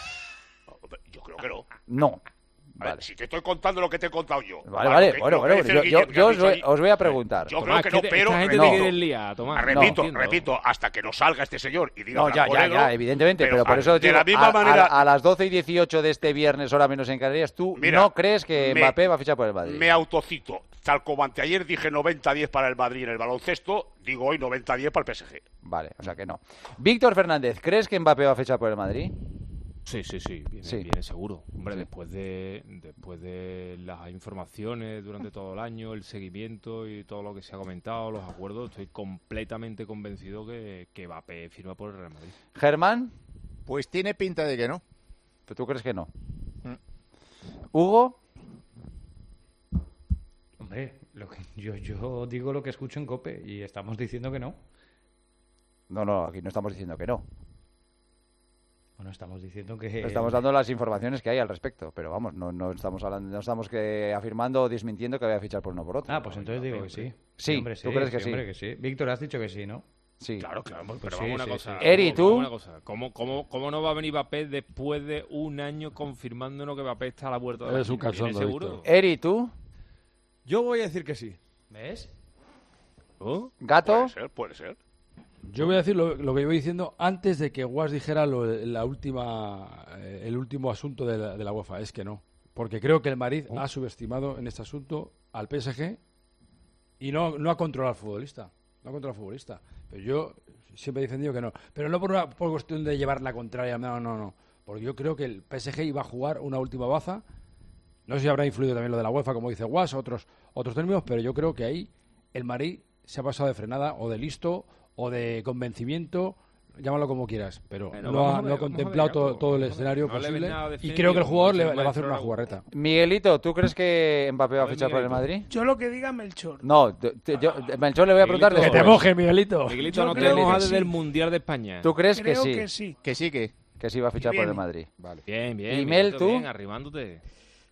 Yo creo que no. No. A ver, Vale. si te estoy contando lo que te he contado yo. Vale, vale, Lo que- bueno, lo que bueno, dice yo, el yo, Guille- que yo ha os, dicho voy, ahí. os voy a preguntar. Yo Tomás, creo que no, te- pero... esta gente no. te quiere liar, Tomás. Repito, entiendo. repito, hasta que no salga este señor y diga No, ya, blanco ya, negro, ya, evidentemente, pero, por a- eso de digo, la misma a, manera, a- a las doce y dieciocho de este viernes, hora menos en Canarias, ¿tú Mira, no crees que me- Mbappé va a fichar por el Madrid? me autocito. Tal como anteayer dije noventa diez para el Madrid en el baloncesto, digo hoy noventa diez para el P S G. Vale, o sea que no. Víctor Fernández, ¿crees que Mbappé va a fichar por el Madrid? Sí, sí, sí, viene, Sí. viene seguro. Hombre, Sí. después de después de las informaciones durante todo el año, el seguimiento y todo lo que se ha comentado, los acuerdos, estoy completamente convencido que, que Mbappé firma por el Real Madrid. Germán, Pues tiene pinta de que no. ¿pero tú crees que no? Mm. Hugo, Hombre, lo que, yo, yo digo lo que escucho en COPE y estamos diciendo que no. no, no, aquí no estamos diciendo que no. Bueno, estamos diciendo que... Estamos dando las informaciones que hay al respecto, pero vamos, no, no estamos hablando, no estamos que afirmando o desmintiendo que vaya a fichar por uno o por otro. Ah, pues entonces digo que sí. Sí, hombre, ¿tú crees que sí? hombre, que sí. Víctor, has dicho que sí, ¿no? Sí. Claro, claro, Pues pero sí, vamos a una sí, cosa. sí. Eri, vamos- ¿tú? vamos a una cosa. ¿Cómo, cómo, ¿Cómo no va a venir Mbappé después de un año confirmándonos que Mbappé está a la puerta de la Eres un China? ¿Viene cachondo, seguro? Víctor. Eri, ¿tú? Yo voy a decir que sí. ¿Ves? ¿Oh? ¿Gato? Puede ser, puede ser. Yo voy a decir lo, lo que iba diciendo antes de que Guas dijera lo- la última, eh, el último asunto de la, de la UEFA. Es que no. Porque creo que el Madrid ha subestimado en este asunto al P S G y no, no ha controlado al futbolista. No ha controlado al futbolista. Pero yo siempre he defendido que no. Pero no por, una, por cuestión de llevar la contraria. No, no, no. Porque yo creo que el P S G iba a jugar una última baza. No sé si habrá influido también lo de la UEFA, como dice Guas, otros, otros términos, pero yo creo que ahí el Madrid se ha pasado de frenada o de listo o de convencimiento, llámalo como quieras, pero Bueno, no, vamos ha, a ver, no ha vamos a contemplado ver, todo, Jacob, todo el vamos a ver. escenario No le ves posible nada y definitivo, creo que el jugador como le, dice el le va a hacer una maestro jugarreta. Miguelito, ¿tú crees que Mbappé va a A ver, fichar por el Miguelito. Madrid? Yo lo que diga Melchor. No, te- te- yo, Melchor le voy a preguntar Miguelito, Que te después. moje, Miguelito. Miguelito, Yo no te creo que mojas sí. desde el Mundial de España. ¿Tú crees que Creo sí? que sí. Que sí, que... Que sí va a fichar por Bien. el Madrid. Vale. Bien, bien. ¿Y Mel, Miguelito, tú? bien, arrimándote.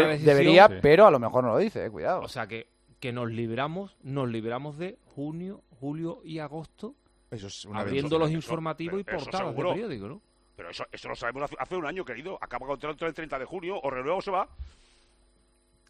una decisión. Debería, Sí. pero a lo mejor no lo dice, eh, cuidado. O sea que, que nos libramos, nos libramos de junio, julio y agosto Eso es una abriendo los Eso- informativos y pero eso portadas de seguro. periódico, ¿no? Pero eso, eso lo sabemos hace, hace un año, querido. Acaba contrato el treinta de junio, o renueva o se va.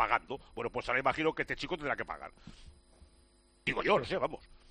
pagando. Bueno, pues ahora imagino que este chico tendrá que pagar. Digo yo, no sé, vamos.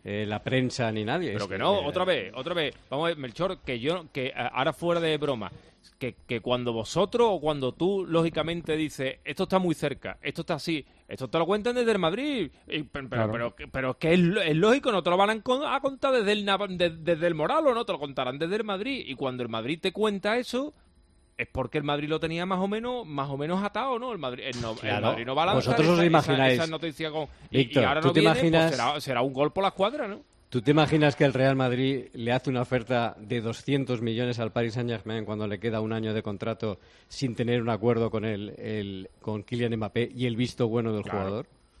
eh, la prensa ni nadie. Pero Es que no, eh, otra vez, otra vez. Vamos a ver, Melchor, que yo, que eh, ahora fuera de broma, que, que cuando vosotros o cuando tú, lógicamente, dices, esto está muy cerca, esto está así, esto te lo cuentan desde el Madrid, y, pero, Claro. pero, pero, pero que es, es lógico, no te lo van a, con- a contar desde el, Nav- de- desde el Moral, o no, te lo contarán desde el Madrid, y cuando el Madrid te cuenta eso, es porque el Madrid lo tenía más o menos más o menos atado, ¿no? El Madrid, el no, el Claro. Madrid no va a lanzar Vosotros os esa, imagináis, esa, esa noticia con... y- Víctor, y ahora ¿tú no te viene, imaginas- pues será, será un gol por la escuadra, ¿no? ¿Tú te imaginas que el Real Madrid le hace una oferta de doscientos millones al Paris Saint-Germain cuando le queda un año de contrato sin tener un acuerdo con el, el con Kylian Mbappé y el visto bueno del Claro. jugador?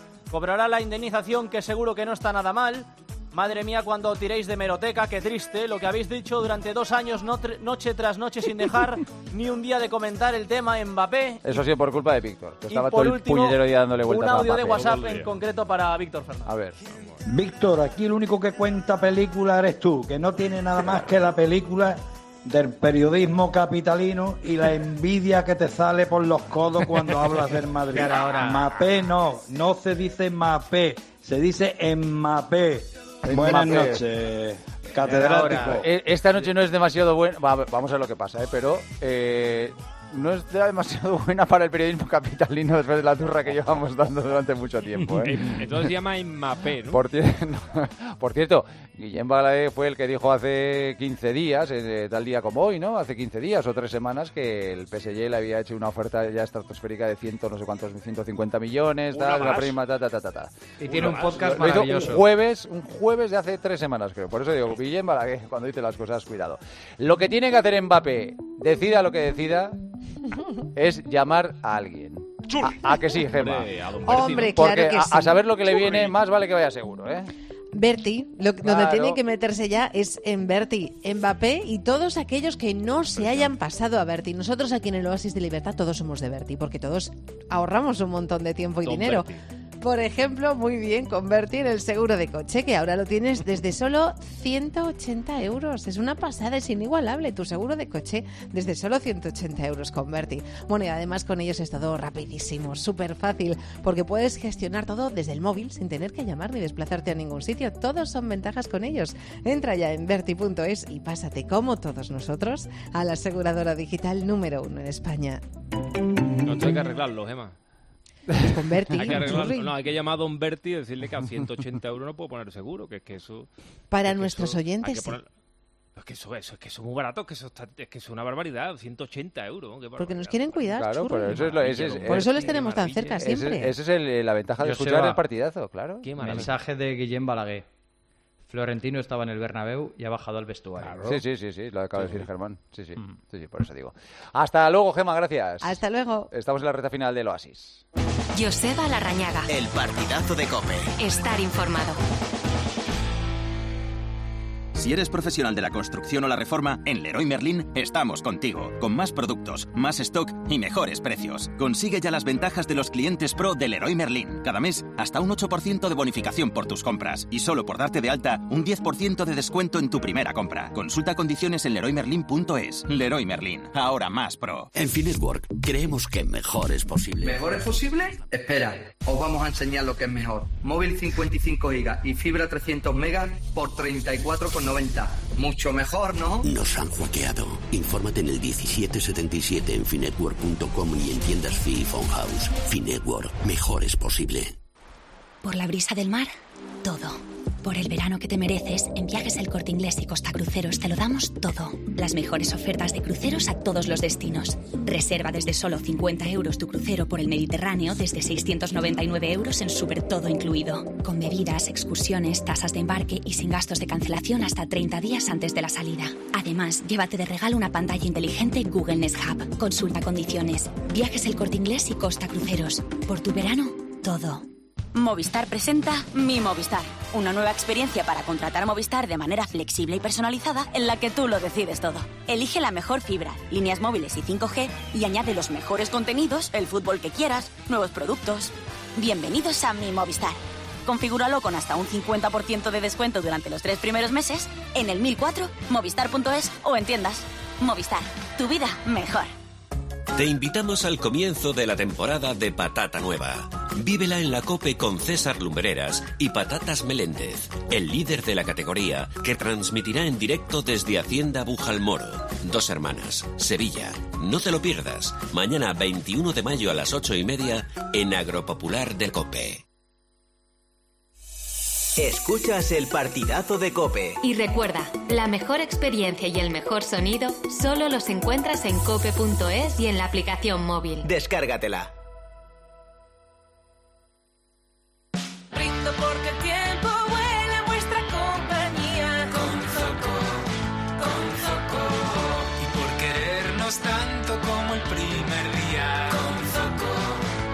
cobrará la indemnización, que seguro que no está nada mal. Madre mía, cuando tiréis de meroteca, qué triste lo que habéis dicho durante dos años, no noche tras noche, sin dejar ni un día de comentar el tema Mbappé. Eso ha sido por culpa de Víctor, que Y estaba por todo último, el puñetero día dándole vueltas un a audio de Mbappé. WhatsApp en concreto para Víctor Fernández. A ver. Víctor, aquí el único que cuenta película eres tú, que no tiene nada más que la película del periodismo capitalino y la envidia que te sale por los codos cuando hablas del Madrid. Mbappé no, no se dice Mbappé, se dice Mbappé. Buenas Mbappé. noches, catedrático. Eh, Esta noche no es demasiado buena. Va, vamos a ver lo que pasa, ¿eh? Pero eh, no es demasiado buena para el periodismo capitalino después de la turra que llevamos dando durante mucho tiempo, ¿eh? Entonces se llama Mbappé, ¿no? Por, no, por cierto, Guillem Balaguer fue el que dijo hace quince días, eh, tal día como hoy, ¿no? Hace quince días o tres semanas que el P S G le había hecho una oferta ya estratosférica de ciento no sé cuántos, ciento cincuenta millones, Una tal, la más. prima, ta, ta, ta, ta, ta. Y tiene un podcast Lo hizo maravilloso. un jueves, un jueves de hace tres semanas, creo. Por eso digo, Guillem Balaguer, cuando dice las cosas, cuidado. Lo que tiene que hacer Mbappé, decida lo que decida, es llamar a alguien. A, a que sí, Gemma. Hombre, a don Berti, Hombre, ¿no? Porque claro que a, a sí. saber lo que le viene, más vale que vaya seguro, ¿eh? Berti, lo, donde Claro. tiene que meterse ya es en Berti, Mbappé y todos aquellos que no se hayan pasado a Berti. Nosotros aquí en el Oasis de Libertad todos somos de Berti, porque todos ahorramos un montón de tiempo y Don dinero. Berti. Por ejemplo, muy bien, con Berti en el seguro de coche, que ahora lo tienes desde solo ciento ochenta euros. Es una pasada, es inigualable tu seguro de coche desde solo ciento ochenta euros con Berti. Bueno, y además con ellos es todo rapidísimo, súper fácil, porque puedes gestionar todo desde el móvil sin tener que llamar ni desplazarte a ningún sitio. Todos son ventajas con ellos. Entra ya en berti punto es y pásate, como todos nosotros, a la aseguradora digital número uno en España. No, esto hay que arreglarlo, Gemma. Pues con Berti, Hay que arreglarlo. churri. No, hay que llamar a don Berti y decirle que a ciento ochenta euros no puedo poner seguro, que es que eso... Para es que nuestros eso hay oyentes, que sí. poner- Es que eso, eso, es que eso es muy barato, que eso está- es que es una barbaridad, ciento ochenta euros. qué Porque nos barbaridad. quieren cuidar, Claro, churri. pero eso es lo- ese es- Por eso es- les tenemos tan cerca Ese- siempre. Esa es el- la ventaja de Joseba. escuchar el partidazo, claro. Qué maravilla. Mensaje de Guillem Balaguer. Florentino estaba en el Bernabéu y ha bajado al vestuario. Sí, sí, sí, sí, lo acaba de Sí, decir sí. Germán. Sí, sí, sí, sí, por eso digo. Hasta luego, Gemma, gracias. Hasta luego. Estamos en la recta final del Oasis. Joseba Larrañaga. El partidazo de COPE. Estar informado. Si eres profesional de la construcción o la reforma, en Leroy Merlin estamos contigo, con más productos, más stock y mejores precios. Consigue ya las ventajas de los clientes pro de Leroy Merlin. Cada mes, hasta un ocho por ciento de bonificación por tus compras. Y solo por darte de alta, un diez por ciento de descuento en tu primera compra. Consulta condiciones en leroy merlin punto es. Leroy Merlin, ahora más pro. En Finetwork creemos que mejor es posible. ¿Mejor es posible? Espera, os vamos a enseñar lo que es mejor. Móvil cincuenta y cinco gigas y fibra trescientos megas por treinta y cuatro con noventa. Mucho mejor, ¿no? Nos han hackeado. Infórmate en el diecisiete setenta y siete en finetwork punto com y en tiendas Fi y Phone House. Finetwork, mejor es posible. Por la brisa del mar, todo. Por el verano que te mereces, en Viajes El Corte Inglés y Costa Cruceros te lo damos todo. Las mejores ofertas de cruceros a todos los destinos. Reserva desde solo cincuenta euros tu crucero por el Mediterráneo desde seiscientos noventa y nueve euros en súper todo incluido. Con bebidas, excursiones, tasas de embarque y sin gastos de cancelación hasta treinta días antes de la salida. Además, llévate de regalo una pantalla inteligente Google Nest Hub. Consulta condiciones. Viajes El Corte Inglés y Costa Cruceros. Por tu verano, todo. Movistar presenta Mi Movistar, una nueva experiencia para contratar Movistar de manera flexible y personalizada en la que tú lo decides todo. Elige la mejor fibra, líneas móviles y cinco G y añade los mejores contenidos, el fútbol que quieras, nuevos productos. Bienvenidos a Mi Movistar. Configúralo con hasta un cincuenta por ciento de descuento durante los tres primeros meses en el mil cuatro, movistar punto es o en tiendas. Movistar, tu vida mejor. Te invitamos al comienzo de la temporada de Patata Nueva. Vívela en la COPE con César Lumbreras y Patatas Meléndez, el líder de la categoría, que transmitirá en directo desde Hacienda Bujalmoro. Dos Hermanas, Sevilla. No te lo pierdas. Mañana veintiuno de mayo a las ocho y media en Agropopular de COPE. Escuchas el partidazo de COPE. Y recuerda, la mejor experiencia y el mejor sonido solo los encuentras en cope punto es y en la aplicación móvil. Descárgatela. Brindo porque el tiempo vuela en vuestra compañía. Con Zoco, con Zoco. Y por querernos tanto como el primer día. Con Zoco,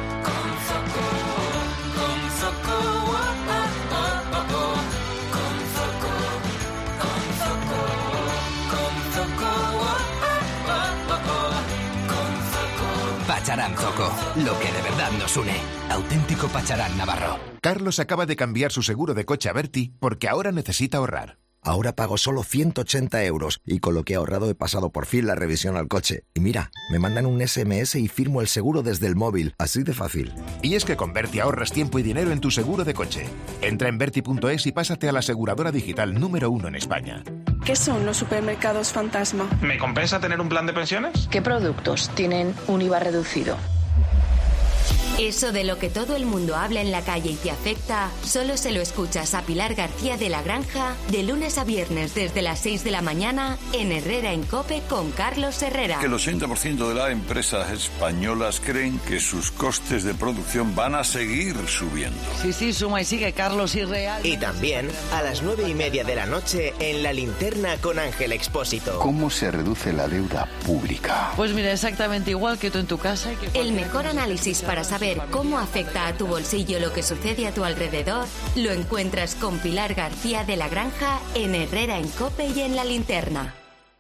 con Zoco. Con Zoco, oh, oh, oh, oh. Con Pacharán Zoco, lo que de verdad nos une. Auténtico Pacharán Navarro. Carlos acaba de cambiar su seguro de coche a Berti porque ahora necesita ahorrar. Ahora pago solo ciento ochenta euros y con lo que he ahorrado he pasado por fin la revisión al coche. Y mira, me mandan un ese eme ese y firmo el seguro desde el móvil, así de fácil. Y es que con Berti ahorras tiempo y dinero en tu seguro de coche. Entra en berti punto es y pásate a la aseguradora digital número uno en España. ¿Qué son los supermercados fantasma? ¿Me compensa tener un plan de pensiones? ¿Qué productos tienen un I V A reducido? Eso de lo que todo el mundo habla en la calle y te afecta, solo se lo escuchas a Pilar García de la Granja de lunes a viernes desde las seis de la mañana en Herrera en COPE con Carlos Herrera. Que el ochenta por ciento de las empresas españolas creen que sus costes de producción van a seguir subiendo. Sí, sí, suma y sigue, Carlos Irreal. Y también a las nueve y media de la noche en La Linterna con Ángel Expósito. ¿Cómo se reduce la deuda pública? Pues mira, exactamente igual que tú en tu casa. Y que el mejor análisis para saber cómo afecta a tu bolsillo lo que sucede a tu alrededor, lo encuentras con Pilar García de la Granja en Herrera en COPE y en La Linterna.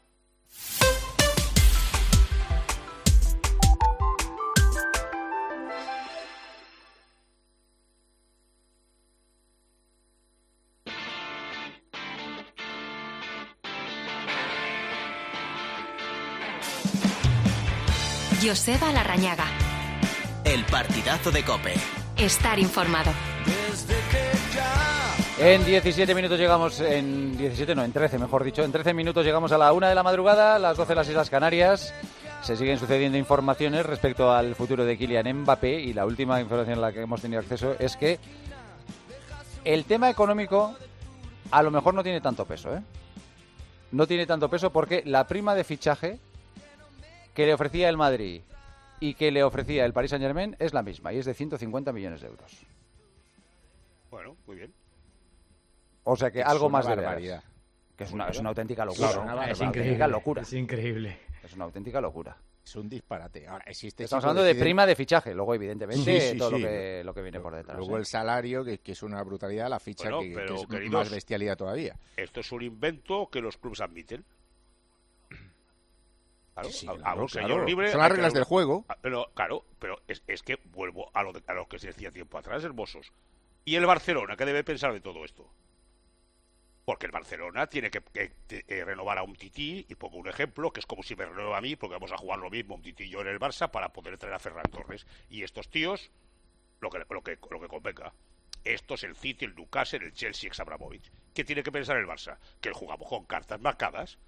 Joseba Larrañaga. El partidazo de COPE. Estar informado. En diecisiete minutos llegamos, en diecisiete no, en trece mejor dicho, en trece minutos llegamos a la una de la madrugada, las doce de las Islas Canarias. Se siguen sucediendo informaciones respecto al futuro de Kylian Mbappé y la última información a la que hemos tenido acceso es que el tema económico a lo mejor no tiene tanto peso, ¿eh? No tiene tanto peso porque la prima de fichaje que le ofrecía el Madrid y que le ofrecía el Paris Saint-Germain es la misma y es de ciento cincuenta millones de euros. Bueno, muy bien. O sea que es algo una más de barbaridad. veras. Que es una, es una auténtica locura. Claro, una es, barbaridad. una auténtica locura. Es increíble. Es una auténtica locura. Es un disparate. Ahora, existe Estamos hablando de prima de fichaje, luego evidentemente sí, sí, todo sí. Lo, que, lo que viene por detrás. Luego ¿eh? el salario, que, que es una brutalidad, la ficha, Bueno, que, pero, que es queridos, más bestialidad todavía. Esto es un invento que los clubes admiten. Claro, Sí, a- claro, a un claro. señor libre Son las hay que reglas del dar- juego. Ah, Pero, claro, pero es, es que vuelvo a lo, de- a lo que se decía tiempo atrás, hermosos. ¿Y el Barcelona qué debe pensar de todo esto? Porque el Barcelona tiene que, que- que, eh, renovar a un tití, y pongo un ejemplo, que es como si me renueva a mí, porque vamos a jugar lo mismo, un tití y yo en el Barça, para poder traer a Ferran Torres. Y estos tíos, lo que, lo que, lo que convenga. Estos, el City, el Newcastle, el Chelsea, ex Abramovich. ¿Qué tiene que pensar el Barça? Que jugamos con cartas marcadas.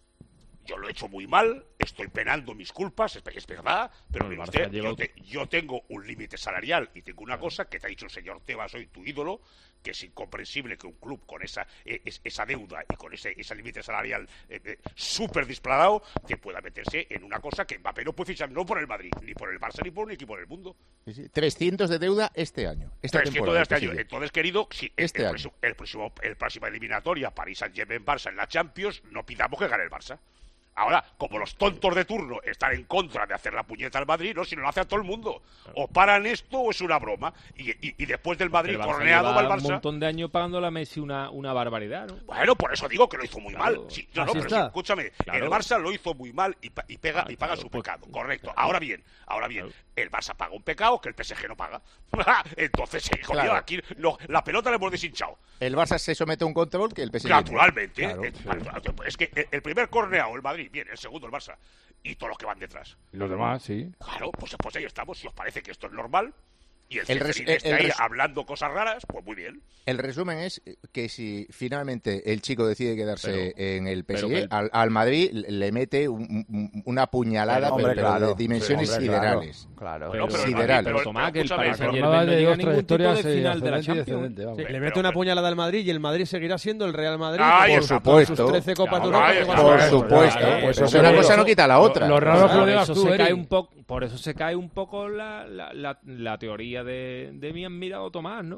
Yo lo he hecho muy mal, estoy penando mis culpas, es, es verdad, pero mire usted, yo, te- yo tengo un límite salarial y tengo una cosa que te ha dicho el señor Tebas, soy tu ídolo, que es incomprensible que un club con esa eh, es- esa deuda y con ese, ese límite salarial eh, eh, súper disparado, que pueda meterse en una cosa que Mbappé no puede fichar no por el Madrid, ni por el Barça, ni por un equipo del mundo. Sí, sí. trescientos de deuda este año. Esta trescientos temporada, de este que año. sigue. Entonces, querido, si Este el, año. próximo, el próximo el próxima eliminatoria París Saint-Germain Barça en la Champions, no pidamos que gane el Barça. Ahora, como los tontos de turno están en contra de hacer la puñeta al Madrid, no, si no lo hace a todo el mundo. O paran esto o es una broma. Y, y, y después del Madrid El Barça corneado lleva va el un Barça. montón de años pagando a Messi una, una barbaridad, ¿no? Bueno, por eso digo que lo hizo muy Claro. mal. Sí, no, no, Así pero está. sí, escúchame, Claro. el Barça lo hizo muy mal y, pa- y pega Ah, y paga claro, su pues, pecado. Correcto. Ahora bien, ahora bien, el Barça paga un pecado que el P S G no paga. Entonces, hijo mío, Claro. aquí no, la pelota le hemos deshinchado. El Barça se somete a un control que el P S G Naturalmente. no. eh, Claro. Es que el- el primer corneado, el Madrid, bien, el segundo, el Barça. Y todos los que van detrás. Y los demás, sí. Claro, pues, pues ahí estamos. Si os parece que esto es normal y el, El res- Ceferín el- esté el ahí res- hablando cosas raras, pues muy bien. El resumen es que si finalmente el chico decide quedarse Pero- en el P S G, pero que el- al, al Madrid le mete un- un- una puñalada Pero, pero, hombre, claro. de dimensiones Sí, hombre, siderales. claro, claro. Pero, pero, Siderales. pero, Tomás, que el escúchame, Paris pero- Saint-Germain no de llega a dos ningún tipo trayectorias, de eh, final de la ascendente y Champions. descendente, vamos. Sí, Pero- le mete una puñalada al Madrid y el Madrid seguirá siendo el Real Madrid Ahí por, está. Por sus supuesto. trece Copas de Claro, Europa. ahí que está. ganó. Por Claro, supuesto. claro, Pues eso una seguro. cosa no quita la otra. Lo raro es que lo Por digas eso tú, se Eri. cae un poco, por eso se cae un poco la, la, la, la teoría de, de mi admirado Tomás, ¿no?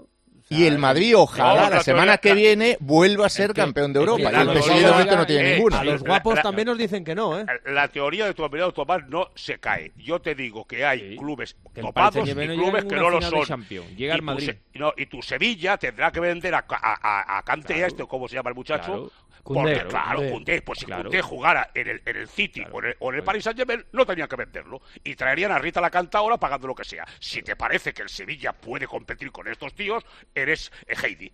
Y el Madrid, ojalá, la semana que viene, vuelva a ser campeón de Europa. Y el P S G de momento no tiene ninguna. A los guapos también nos dicen que no, ¿eh? La teoría de tu amigo Tomás no se cae. Yo te digo que hay clubes topados y clubes que no lo son. Llega al Madrid. Y tu Sevilla tendrá que vender a, a, a Kanté, claro. este, ¿cómo se llama el muchacho? Claro. Porque, Koundé, claro, Koundé. Koundé, pues si Claro. Koundé jugara en el, en el City Claro. o en el, o en el Paris Saint-Germain, no tenían que venderlo. Y traerían a Rita la Cantaora pagando lo que sea. Si te parece que el Sevilla puede competir con estos tíos, eres eh, Heidi.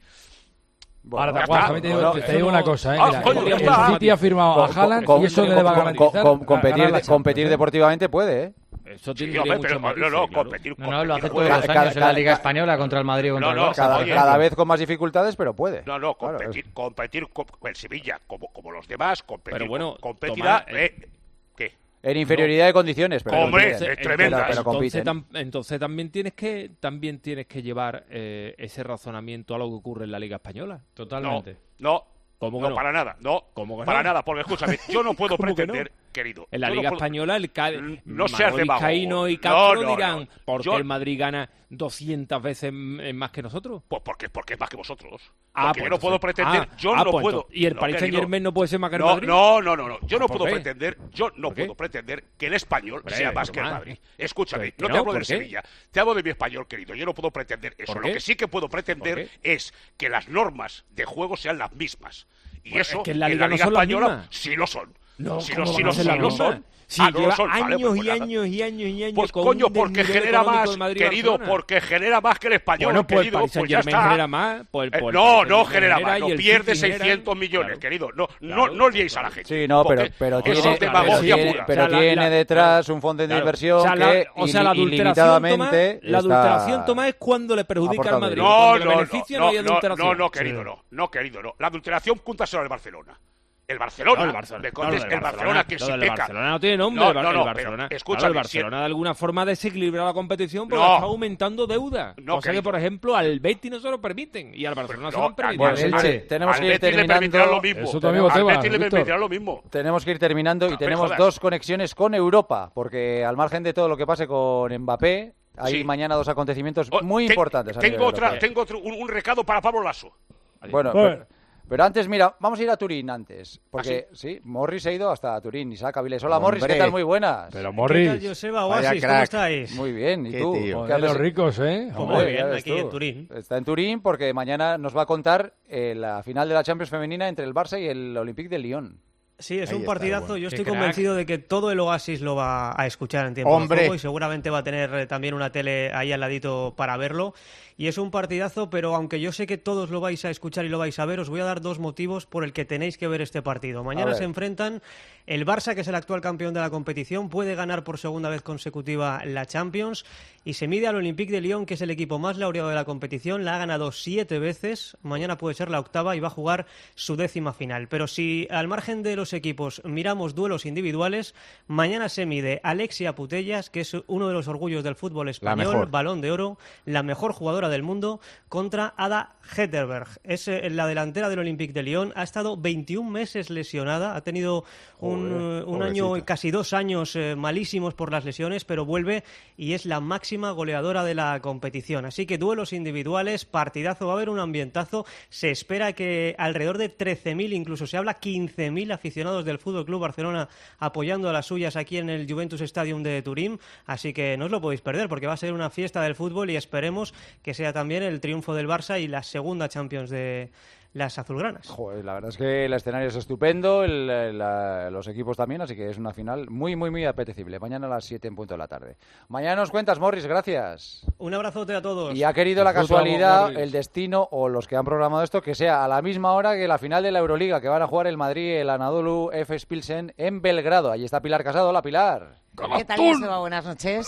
Bueno, ya Juan, está. también te digo, No, te eso digo no- una cosa, ¿eh? Ah, Mira, coño, ya el está. City ha firmado a Haaland y eso le va a garantizar Com- competir, ganar la de- competir Champions, ¿eh? deportivamente puede, ¿eh? Eso Sí, tiene hombre, mucho pero, matices, no, no, claro. competir, No, no, lo hace competir todos juega. los Cada- años en la cada- Liga Española contra el Madrid o contra No, no, el Barça. Cada, Oye. cada vez con más dificultades, pero puede. No, no, Claro, competir, es- competir con el Sevilla, como, como los demás, competir, Pero bueno, competirá, Tomás, eh, ¿qué? En inferioridad de condiciones, pero Hombre, compiten. es tremenda. Pero, pero entonces, compiten. tam- entonces también tienes que también tienes que llevar eh, ese razonamiento a lo que ocurre en la Liga Española. Totalmente. No, ¿Cómo que no, no? para nada, no, ¿Cómo que para no? nada, porque escúchame, yo no puedo ¿Cómo que no? pretender, querido. En la yo no Liga puedo- Española, el Cádiz, No seas Manol demagogo. Vizcaíno y No, Castro no, dirán, no. ¿por qué Yo- el Madrid gana doscientas veces m- más que nosotros? Pues porque, porque es más que vosotros. Ah, Porque pues yo no puedo entonces- pretender, ah, yo ah, no pues puedo. entonces- ¿Y el no, Paris querido. Saint-Germain no puede ser más que el no, Madrid? No, no, no, no. Yo no ¿Por puedo qué? pretender, yo no ¿Por qué? puedo pretender que el español Hombre, sea más que el Tomás. Madrid. Escúchame, ¿Pero que no te no? hablo del ¿Por qué? Sevilla, te hablo de mi español, querido. Yo no puedo pretender eso. ¿Por Lo qué? que sí que puedo pretender ¿Por es que las normas de juego sean las mismas. Y Bueno, eso es que en la Liga no Liga son las Española mismas. sí lo son. No, sí ¿cómo lo, sí van lo, a ser sí las lo mismas? son. Si Ah, no lo lleva son, vale, años pues y nada. años y años y años Pues con coño, un porque desnivel genera económico más, del Madrid y querido, Barcelona. porque genera más que el español, Bueno, pues el querido, Paris pues ya Saint-Germain está. genera más, pues el- Eh, pues el no, Paris no Saint-Germain genera genera más, y no el pierde City genera- seiscientos millones, Claro. querido. No, no, Claro, no liéis a la gente. Sí, no, pero, porque pero eso tiene, es demagogia tiene- pura. pero O sea, la- tiene la- detrás un fondo de Claro. inversión O sea, la, que o sea, la ili- adulteración, Tomás, ilimitadamente la está adulteración, Tomás, es cuando le perjudica al aportando Madrid. dinero. No, Cuando le no, beneficia no, no hay no, adulteración. no, no, querido, Sí. no, no, querido, no. La adulteración puntasela al Barcelona. El Barcelona, No, el Barcelona, me no, contes, lo del el Barcelona que lo si del peca. Barcelona no tiene nombre, No, el, Bar- no, el no, Barcelona. pero escúchame, Claro, el si- Barcelona de alguna forma desequilibra la competición porque No. está aumentando deuda. No, cosa que, querido. por ejemplo, al Betis no se lo permiten y al Barcelona se No, lo han permitido. Bueno, al- señores, al- tenemos al que ir Betis le permitirán terminando. lo mismo. Eso tu amigo Al Tebas, Betis le Víctor. permitirán lo mismo. Tenemos que ir terminando y No, me tenemos jodas. dos conexiones con Europa, porque al margen de todo lo que pase con Mbappé, hay Sí. mañana dos acontecimientos Oh, muy te- importantes. a Tengo nivel otra, europeo. tengo otro, un, un recado para Pablo Lasso. Bueno, Bueno. pero, pero antes, mira, vamos a ir a Turín antes, porque ¿Ah, sí? Morris ha ido hasta Turín, Isaac Avilés. Hola, Morris, Hombre. ¿qué tal? Muy buenas. Pero ¿Qué Morris, tal, Joseba Vaya Oasis? crack. ¿Cómo estáis? Muy bien, ¿y Qué tú? tío. ¿Qué de los haces? ricos, ¿eh? Pues Hombre, muy ya bien, ves aquí tú. en Turín. Está en Turín porque mañana nos va a contar eh, la final de la Champions femenina entre el Barça y el Olympique de Lyon. Sí, es Ahí un está, partidazo. bueno. Yo Qué estoy crack. convencido de que todo el Oasis lo va a escuchar en tiempo ¡Hombre! de juego y seguramente va a tener eh, también una tele ahí al ladito para verlo. Y es un partidazo, pero aunque yo sé que todos lo vais a escuchar y lo vais a ver, os voy a dar dos motivos por el que tenéis que ver este partido. Mañana ver. se enfrentan el Barça, que es el actual campeón de la competición, puede ganar por segunda vez consecutiva la Champions y se mide al Olympique de Lyon, que es el equipo más laureado de la competición. La ha ganado siete veces, mañana puede ser la octava y va a jugar su décima final. Pero si al margen de los equipos miramos duelos individuales, mañana se mide Alexia Putellas, que es uno de los orgullos del fútbol español, mejor. Balón de Oro, la mejor jugadora del mundo, contra Ada Hegerberg. Es eh, la delantera del Olympique de Lyon, ha estado veintiún meses lesionada, ha tenido un, Joder, eh, un año, pobrecita. casi dos años eh, malísimos por las lesiones, pero vuelve y es la máxima goleadora de la competición. Así que duelos individuales, partidazo, va a haber un ambientazo. Se espera que alrededor de trece mil, incluso se habla quince mil aficionados del Fútbol Club Barcelona apoyando a las suyas aquí en el Juventus Stadium de Turín. Así que no os lo podéis perder porque va a ser una fiesta del fútbol y esperemos que sea también el triunfo del Barça y la segunda Champions de las azulgranas. Joder, la verdad es que el escenario es estupendo, el- la- los equipos también, así que es una final muy, muy, muy apetecible. Mañana a las siete en punto de la tarde. Mañana nos cuentas, Morris, gracias. Un abrazote a todos. Y ha querido la Disfruta, casualidad, Morris. el destino o los que han programado esto, que sea a la misma hora que la final de la Euroliga, que van a jugar el Madrid y el Anadolu Efes Pilsen en Belgrado. Allí está Pilar Casado. Hola, Pilar. ¿Qué tal, Joseba? Buenas noches.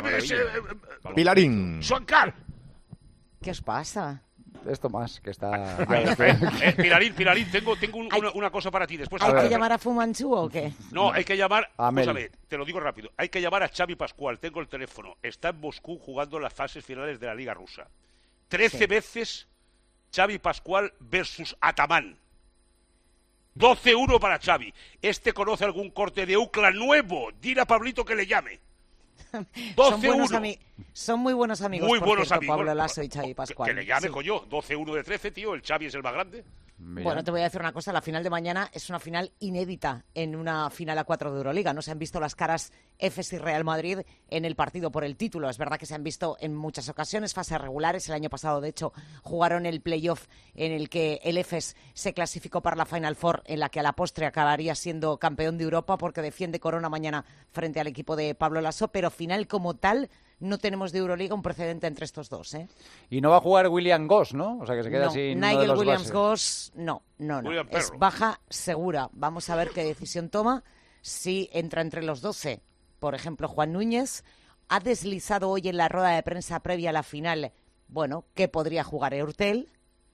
Pilarín. Suancar. ¿Qué os pasa? Esto más, que está... Eh, Pilarín, Pilarín, tengo, tengo un- Hay- una, una cosa para ti. Después ¿Hay a- que llamar a Fumanchu o qué? No, hay que llamar. A Mel. Escúchame, te lo digo rápido. Hay que llamar a Xavi Pascual. Tengo el teléfono. Está en Moscú jugando las fases finales de la Liga Rusa. Trece Sí. veces Xavi Pascual versus Ataman. doce uno para Xavi. Este conoce algún corte de Ucla nuevo. Dile a Pablito que le llame. doce uno. Son, buenos ami- son muy buenos amigos, Muy por buenos cierto, amigos. Pablo Lasso y Xavi Pascual. Que le llame, Sí. coño, doce uno de trece, tío. El Xavi es el más grande. Bueno, te voy a decir una cosa, la final de mañana es una final inédita en una final a cuatro de Euroliga. No se han visto las caras Efes y Real Madrid en el partido por el título. Es verdad que se han visto en muchas ocasiones fases regulares. El año pasado, de hecho, jugaron el playoff en el que el Efes se clasificó para la Final Four, en la que a la postre acabaría siendo campeón de Europa porque defiende corona mañana frente al equipo de Pablo Lasso, pero final como tal no tenemos de Euroliga un precedente entre estos dos, ¿eh? Y no va a jugar William Goss, ¿no? O sea, que se queda No, sin uno de Nigel los Williams bases. Goss, no, no, no. William Es Perro. baja segura. Vamos a ver qué decisión toma. Si entra entre los doce, por ejemplo, Juan Núñez, ha deslizado hoy en la rueda de prensa previa a la final, bueno, que podría jugar Eurtel,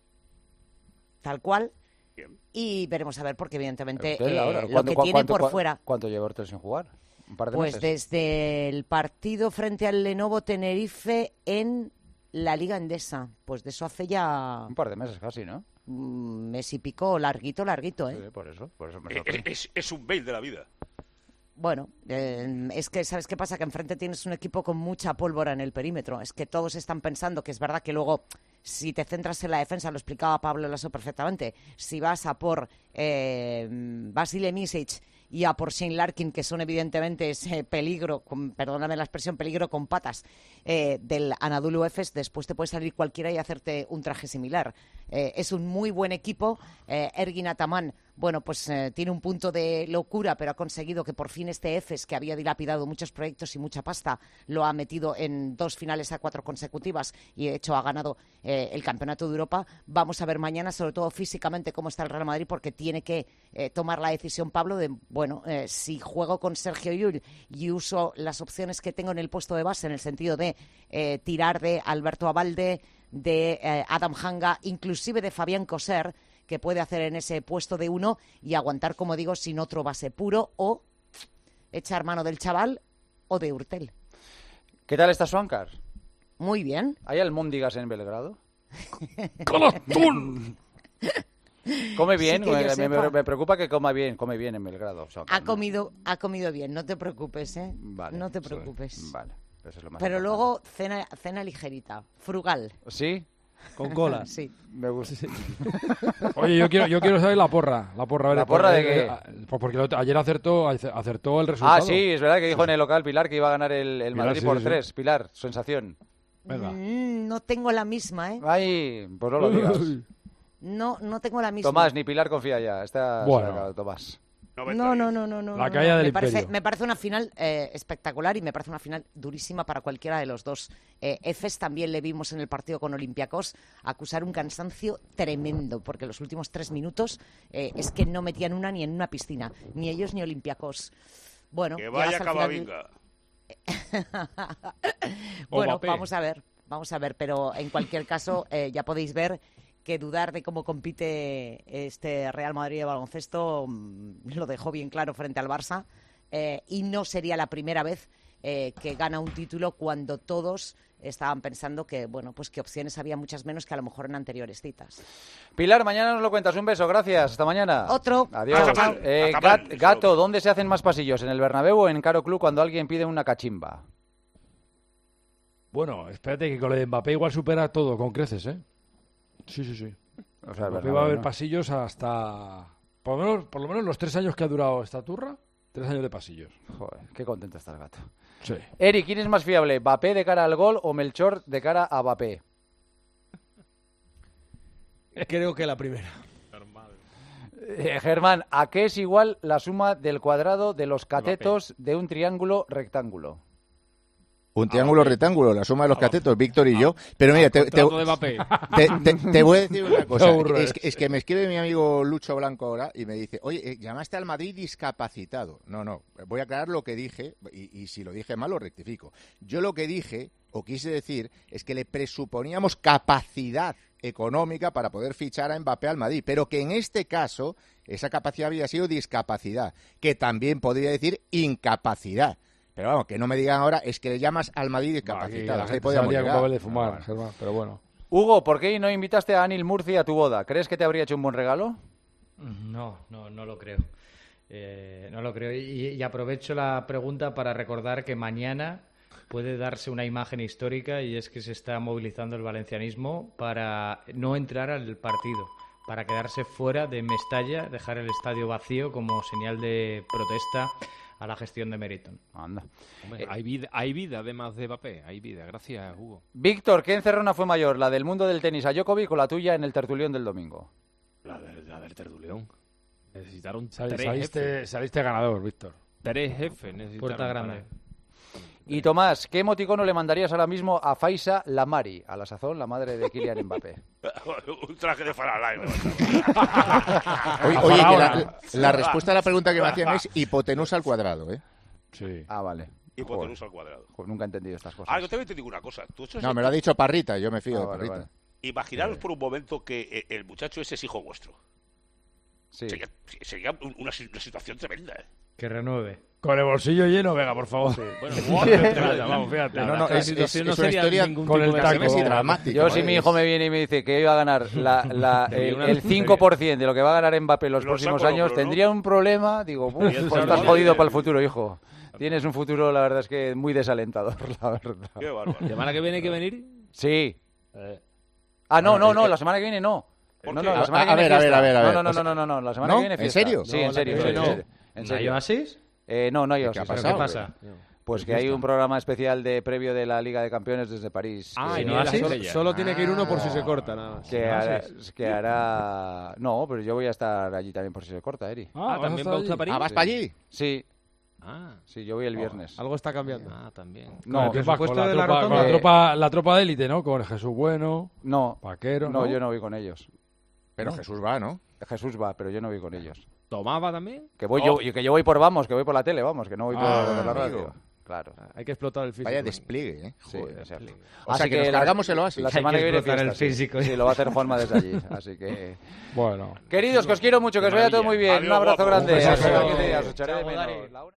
tal cual. Bien. Y veremos a ver, porque evidentemente Eurtel, eh, ahora. lo ¿Cuánto- que cu- tiene cuánto- por cu- fuera... ¿Cuánto lleva Hortel sin jugar? ¿Un par de Pues meses? desde el partido frente al Lenovo Tenerife en la Liga Endesa. Pues de eso hace ya Un par de meses casi, ¿no? un mes y pico, larguito, larguito, ¿eh? Sí, por eso, por eso me Es, sorprende. es- es un bail de la vida. Bueno, eh, es que, ¿sabes qué pasa? Que enfrente tienes un equipo con mucha pólvora en el perímetro. Es que todos están pensando que es verdad que luego, si te centras en la defensa, lo explicaba Pablo Lasso perfectamente, si vas a por eh, Basile Misic y a por Shane Larkin, que son evidentemente ese peligro, con, perdóname la expresión, peligro con patas eh, del Anadolu Efes, después te puede salir cualquiera y hacerte un traje similar. Eh, es un muy buen equipo. Eh, Ergin Ataman, bueno, pues eh, tiene un punto de locura, pero ha conseguido que por fin este Efes, que había dilapidado muchos proyectos y mucha pasta, lo ha metido en dos finales a cuatro consecutivas y de hecho ha ganado eh, el Campeonato de Europa. Vamos a ver mañana, sobre todo físicamente, cómo está el Real Madrid, porque tiene que eh, tomar la decisión, Pablo, de, bueno, eh, si juego con Sergio Llull y uso las opciones que tengo en el puesto de base, en el sentido de eh, tirar de Alberto Abalde, de eh, Adam Hanga, inclusive de Fabián Coser, que puede hacer en ese puesto de uno y aguantar, como digo, sin otro base puro, o echar mano del chaval o de Urtel. ¿Qué tal está Swankar? Muy bien. ¿Hay almóndigas en Belgrado? ¡Calatún! Come bien, Sí que yo me, me- sepa. me preocupa que coma bien, come bien en Belgrado. Swankar, Ha ¿no? comido, ha comido bien, no te preocupes, ¿eh? Vale, no te sí, preocupes. Vale, eso es lo más Pero importante. luego cena, cena ligerita, frugal. ¿Sí? Con cola. Sí. Me gusta. Oye, yo quiero, yo quiero saber la porra. La porra, a ver, ¿La porra de eh, qué? eh, Pues porque lo- ayer acertó, acertó el resultado. Ah, sí, es verdad que dijo en el local Pilar que iba a ganar el, el Pilar, Madrid sí, por sí, tres. Pilar, sensación. Venga. Mm, no tengo la misma, ¿eh? Ay, pues no lo digas. No, no tengo la misma. Tomás, ni Pilar confía ya. Está Bueno. sacado, Tomás. No, no, no, no, no. La no, caída no. del me parece, imperio. me parece una final eh, espectacular y me parece una final durísima para cualquiera de los dos. Eh, Efes también le vimos en el partido con Olympiacos acusar un cansancio tremendo, porque los últimos tres minutos eh, es que no metían una ni en una piscina, ni ellos ni Olympiacos. Bueno, Que llegas vaya al final- Camavinga. Bueno, Mbappé. vamos a ver, vamos a ver, pero en cualquier caso eh, ya podéis ver que dudar de cómo compite este Real Madrid de baloncesto mm, lo dejó bien claro frente al Barça eh, y no sería la primera vez eh, que gana un título cuando todos estaban pensando que, bueno, pues que opciones había muchas menos que a lo mejor en anteriores citas. Pilar, mañana nos lo cuentas. Un beso, gracias. Hasta mañana. Otro. Adiós. Chao, chao. Eh, Hasta mal, Gat- eso. Gato, ¿dónde se hacen más pasillos? ¿En el Bernabéu o en Caro Club cuando alguien pide una cachimba? Bueno, espérate que con lo de Mbappé igual supera todo con creces, ¿eh? Sí, sí, sí. O sea, el Mbappé Bernabéu, va a haber ¿no? pasillos hasta... Por lo, menos, por lo menos los tres años que ha durado esta turra, tres años de pasillos. Joder, qué contento está el gato. Sí. Eri, ¿quién es más fiable? ¿Mbappé de cara al gol o Melchor de cara a Mbappé? Creo que la primera. Eh, Germán, ¿a qué es igual la suma del cuadrado de los catetos de un triángulo rectángulo? Un triángulo rectángulo, la suma de los catetos, Víctor y yo. Pero mira, te, te, Contrato de Mbappé. te- te- te voy a decir una cosa. Qué aburro Es, es. que- es que me escribe mi amigo Lucho Blanco ahora y me dice, oye, eh, llamaste al Madrid discapacitado. No, no, voy a aclarar lo que dije y, y si lo dije mal lo rectifico. Yo lo que dije, o quise decir, es que le presuponíamos capacidad económica para poder fichar a Mbappé al Madrid, pero que en este caso esa capacidad había sido discapacidad, que también podría decir incapacidad. Pero vamos, que no me digan ahora, es que le llamas al Madrid Aquí discapacitado. la Hasta ahí gente podíamos salía con llegar. papel de fumar, Ah, bueno. Germán, pero bueno. Hugo, ¿por qué no invitaste a Anil Murci a tu boda? ¿Crees que te habría hecho un buen regalo? No, no, no lo creo. Eh, no lo creo. Y, y aprovecho la pregunta para recordar que mañana puede darse una imagen histórica, y es que se está movilizando el valencianismo para no entrar al partido, para quedarse fuera de Mestalla, dejar el estadio vacío como señal de protesta a la gestión de Meriton. Anda. Hombre, hay vida, hay vida además de Mbappé, hay vida. Gracias, Hugo. Víctor, ¿qué encerrona fue mayor? ¿La del mundo del tenis a Djokovic o la tuya en el tertulión del domingo? La, de, la del tertulión. Necesitaron Sal, tres saliste, jefes. saliste ganador, Víctor. Tres jefes necesitaron. Puerta grande. Para... Y Tomás, ¿qué emoticono le mandarías ahora mismo a Faiza Lamari, a la sazón, la madre de Kylian Mbappé? Un traje de Faralae. Oye, oye, que la, la respuesta a la pregunta que me hacían es hipotenusa al cuadrado, ¿eh? Sí. Ah, vale. Hipotenusa al cuadrado. Joder, nunca he entendido estas cosas. Ah, yo también te digo una cosa. ¿Tú no, me lo ha dicho Parrita, yo me fío ah, de vale, Parrita. vale. Imaginaros Sí. por un momento que eh, el muchacho ese es hijo vuestro. Sí. Sería, sería una, una situación tremenda, ¿eh? Que renueve. Con el bolsillo lleno, venga, por favor. Sí. Bueno, vamos, fíjate. No, no, es, situación es, no es una sería historia ningún con tipo el de taco. casi accidente. dramática. Yo, si ¿eh? mi hijo me viene y me dice que iba a ganar la, la, el, una el cinco por ciento de lo que va a ganar Mbappé los Lo próximos saco, años, pero no. tendría un problema. Digo, pues Y eso estás no, jodido no, para el no. futuro, hijo. Tienes un futuro, la verdad es que muy desalentador, la verdad. Qué bárbaro. ¿La semana que viene hay que venir? Sí. Eh, Ah, no, Bueno, no, es no, que- la semana que viene no. ¿Por No, qué? no, la A- semana a que viene ver, a ver, fiesta. a ver, a ver. No, no, O sea, no, no, no, la semana ¿no? que viene ¿En fiesta. serio? Sí, No, en la serio, en que serio. viene en serio. En ¿No serio. hay oasis? Eh, no, no hay ¿Qué oasis. ha ¿en pasado? serio? ¿Qué pasa? Pues que hay un programa especial de previo de la Liga de Campeones desde París. Ah, que, y no no las haces? estrellas. Solo tiene que ir uno por si se corta, nada más. que, ¿no hará, haces? que hará... No, pero yo voy a estar allí también por si se corta, Eri. Ah, ¿vas ¿también a va estar usted a allí? París? Ah, ¿vas para allí? Sí, Ah, sí, yo voy el viernes. Algo está cambiando. ah, también. No, ¿qué vas? Con presupuesto la de la tropa, con rotonda. la tropa, la tropa de élite, ¿no? Con Jesús Bueno, no, Vaquero, no, ¿no? yo no voy con ellos. Pero ¿No? Jesús va, ¿no? Jesús va, pero yo no voy con ellos. ¿Tomás va también? Que voy Oh. yo, que yo voy por vamos, que voy por la tele, vamos, que no voy por, Ah, por la radio. amigo. Claro. Hay que explotar el físico. Vaya despliegue, ¿eh? Sí, Joder. exacto. O sea, que nos la- cargamos el oasis. La Hay semana que que viene explotar fiesta, el sí. físico. Sí, lo va a hacer Juanma desde allí, así que... Bueno. Queridos, que os quiero mucho, que os vaya todo muy bien. Adiós, Un abrazo guapo. grande. Un besazo. Hasta la que te- os echaré de Chao, menos. Dani. Laura.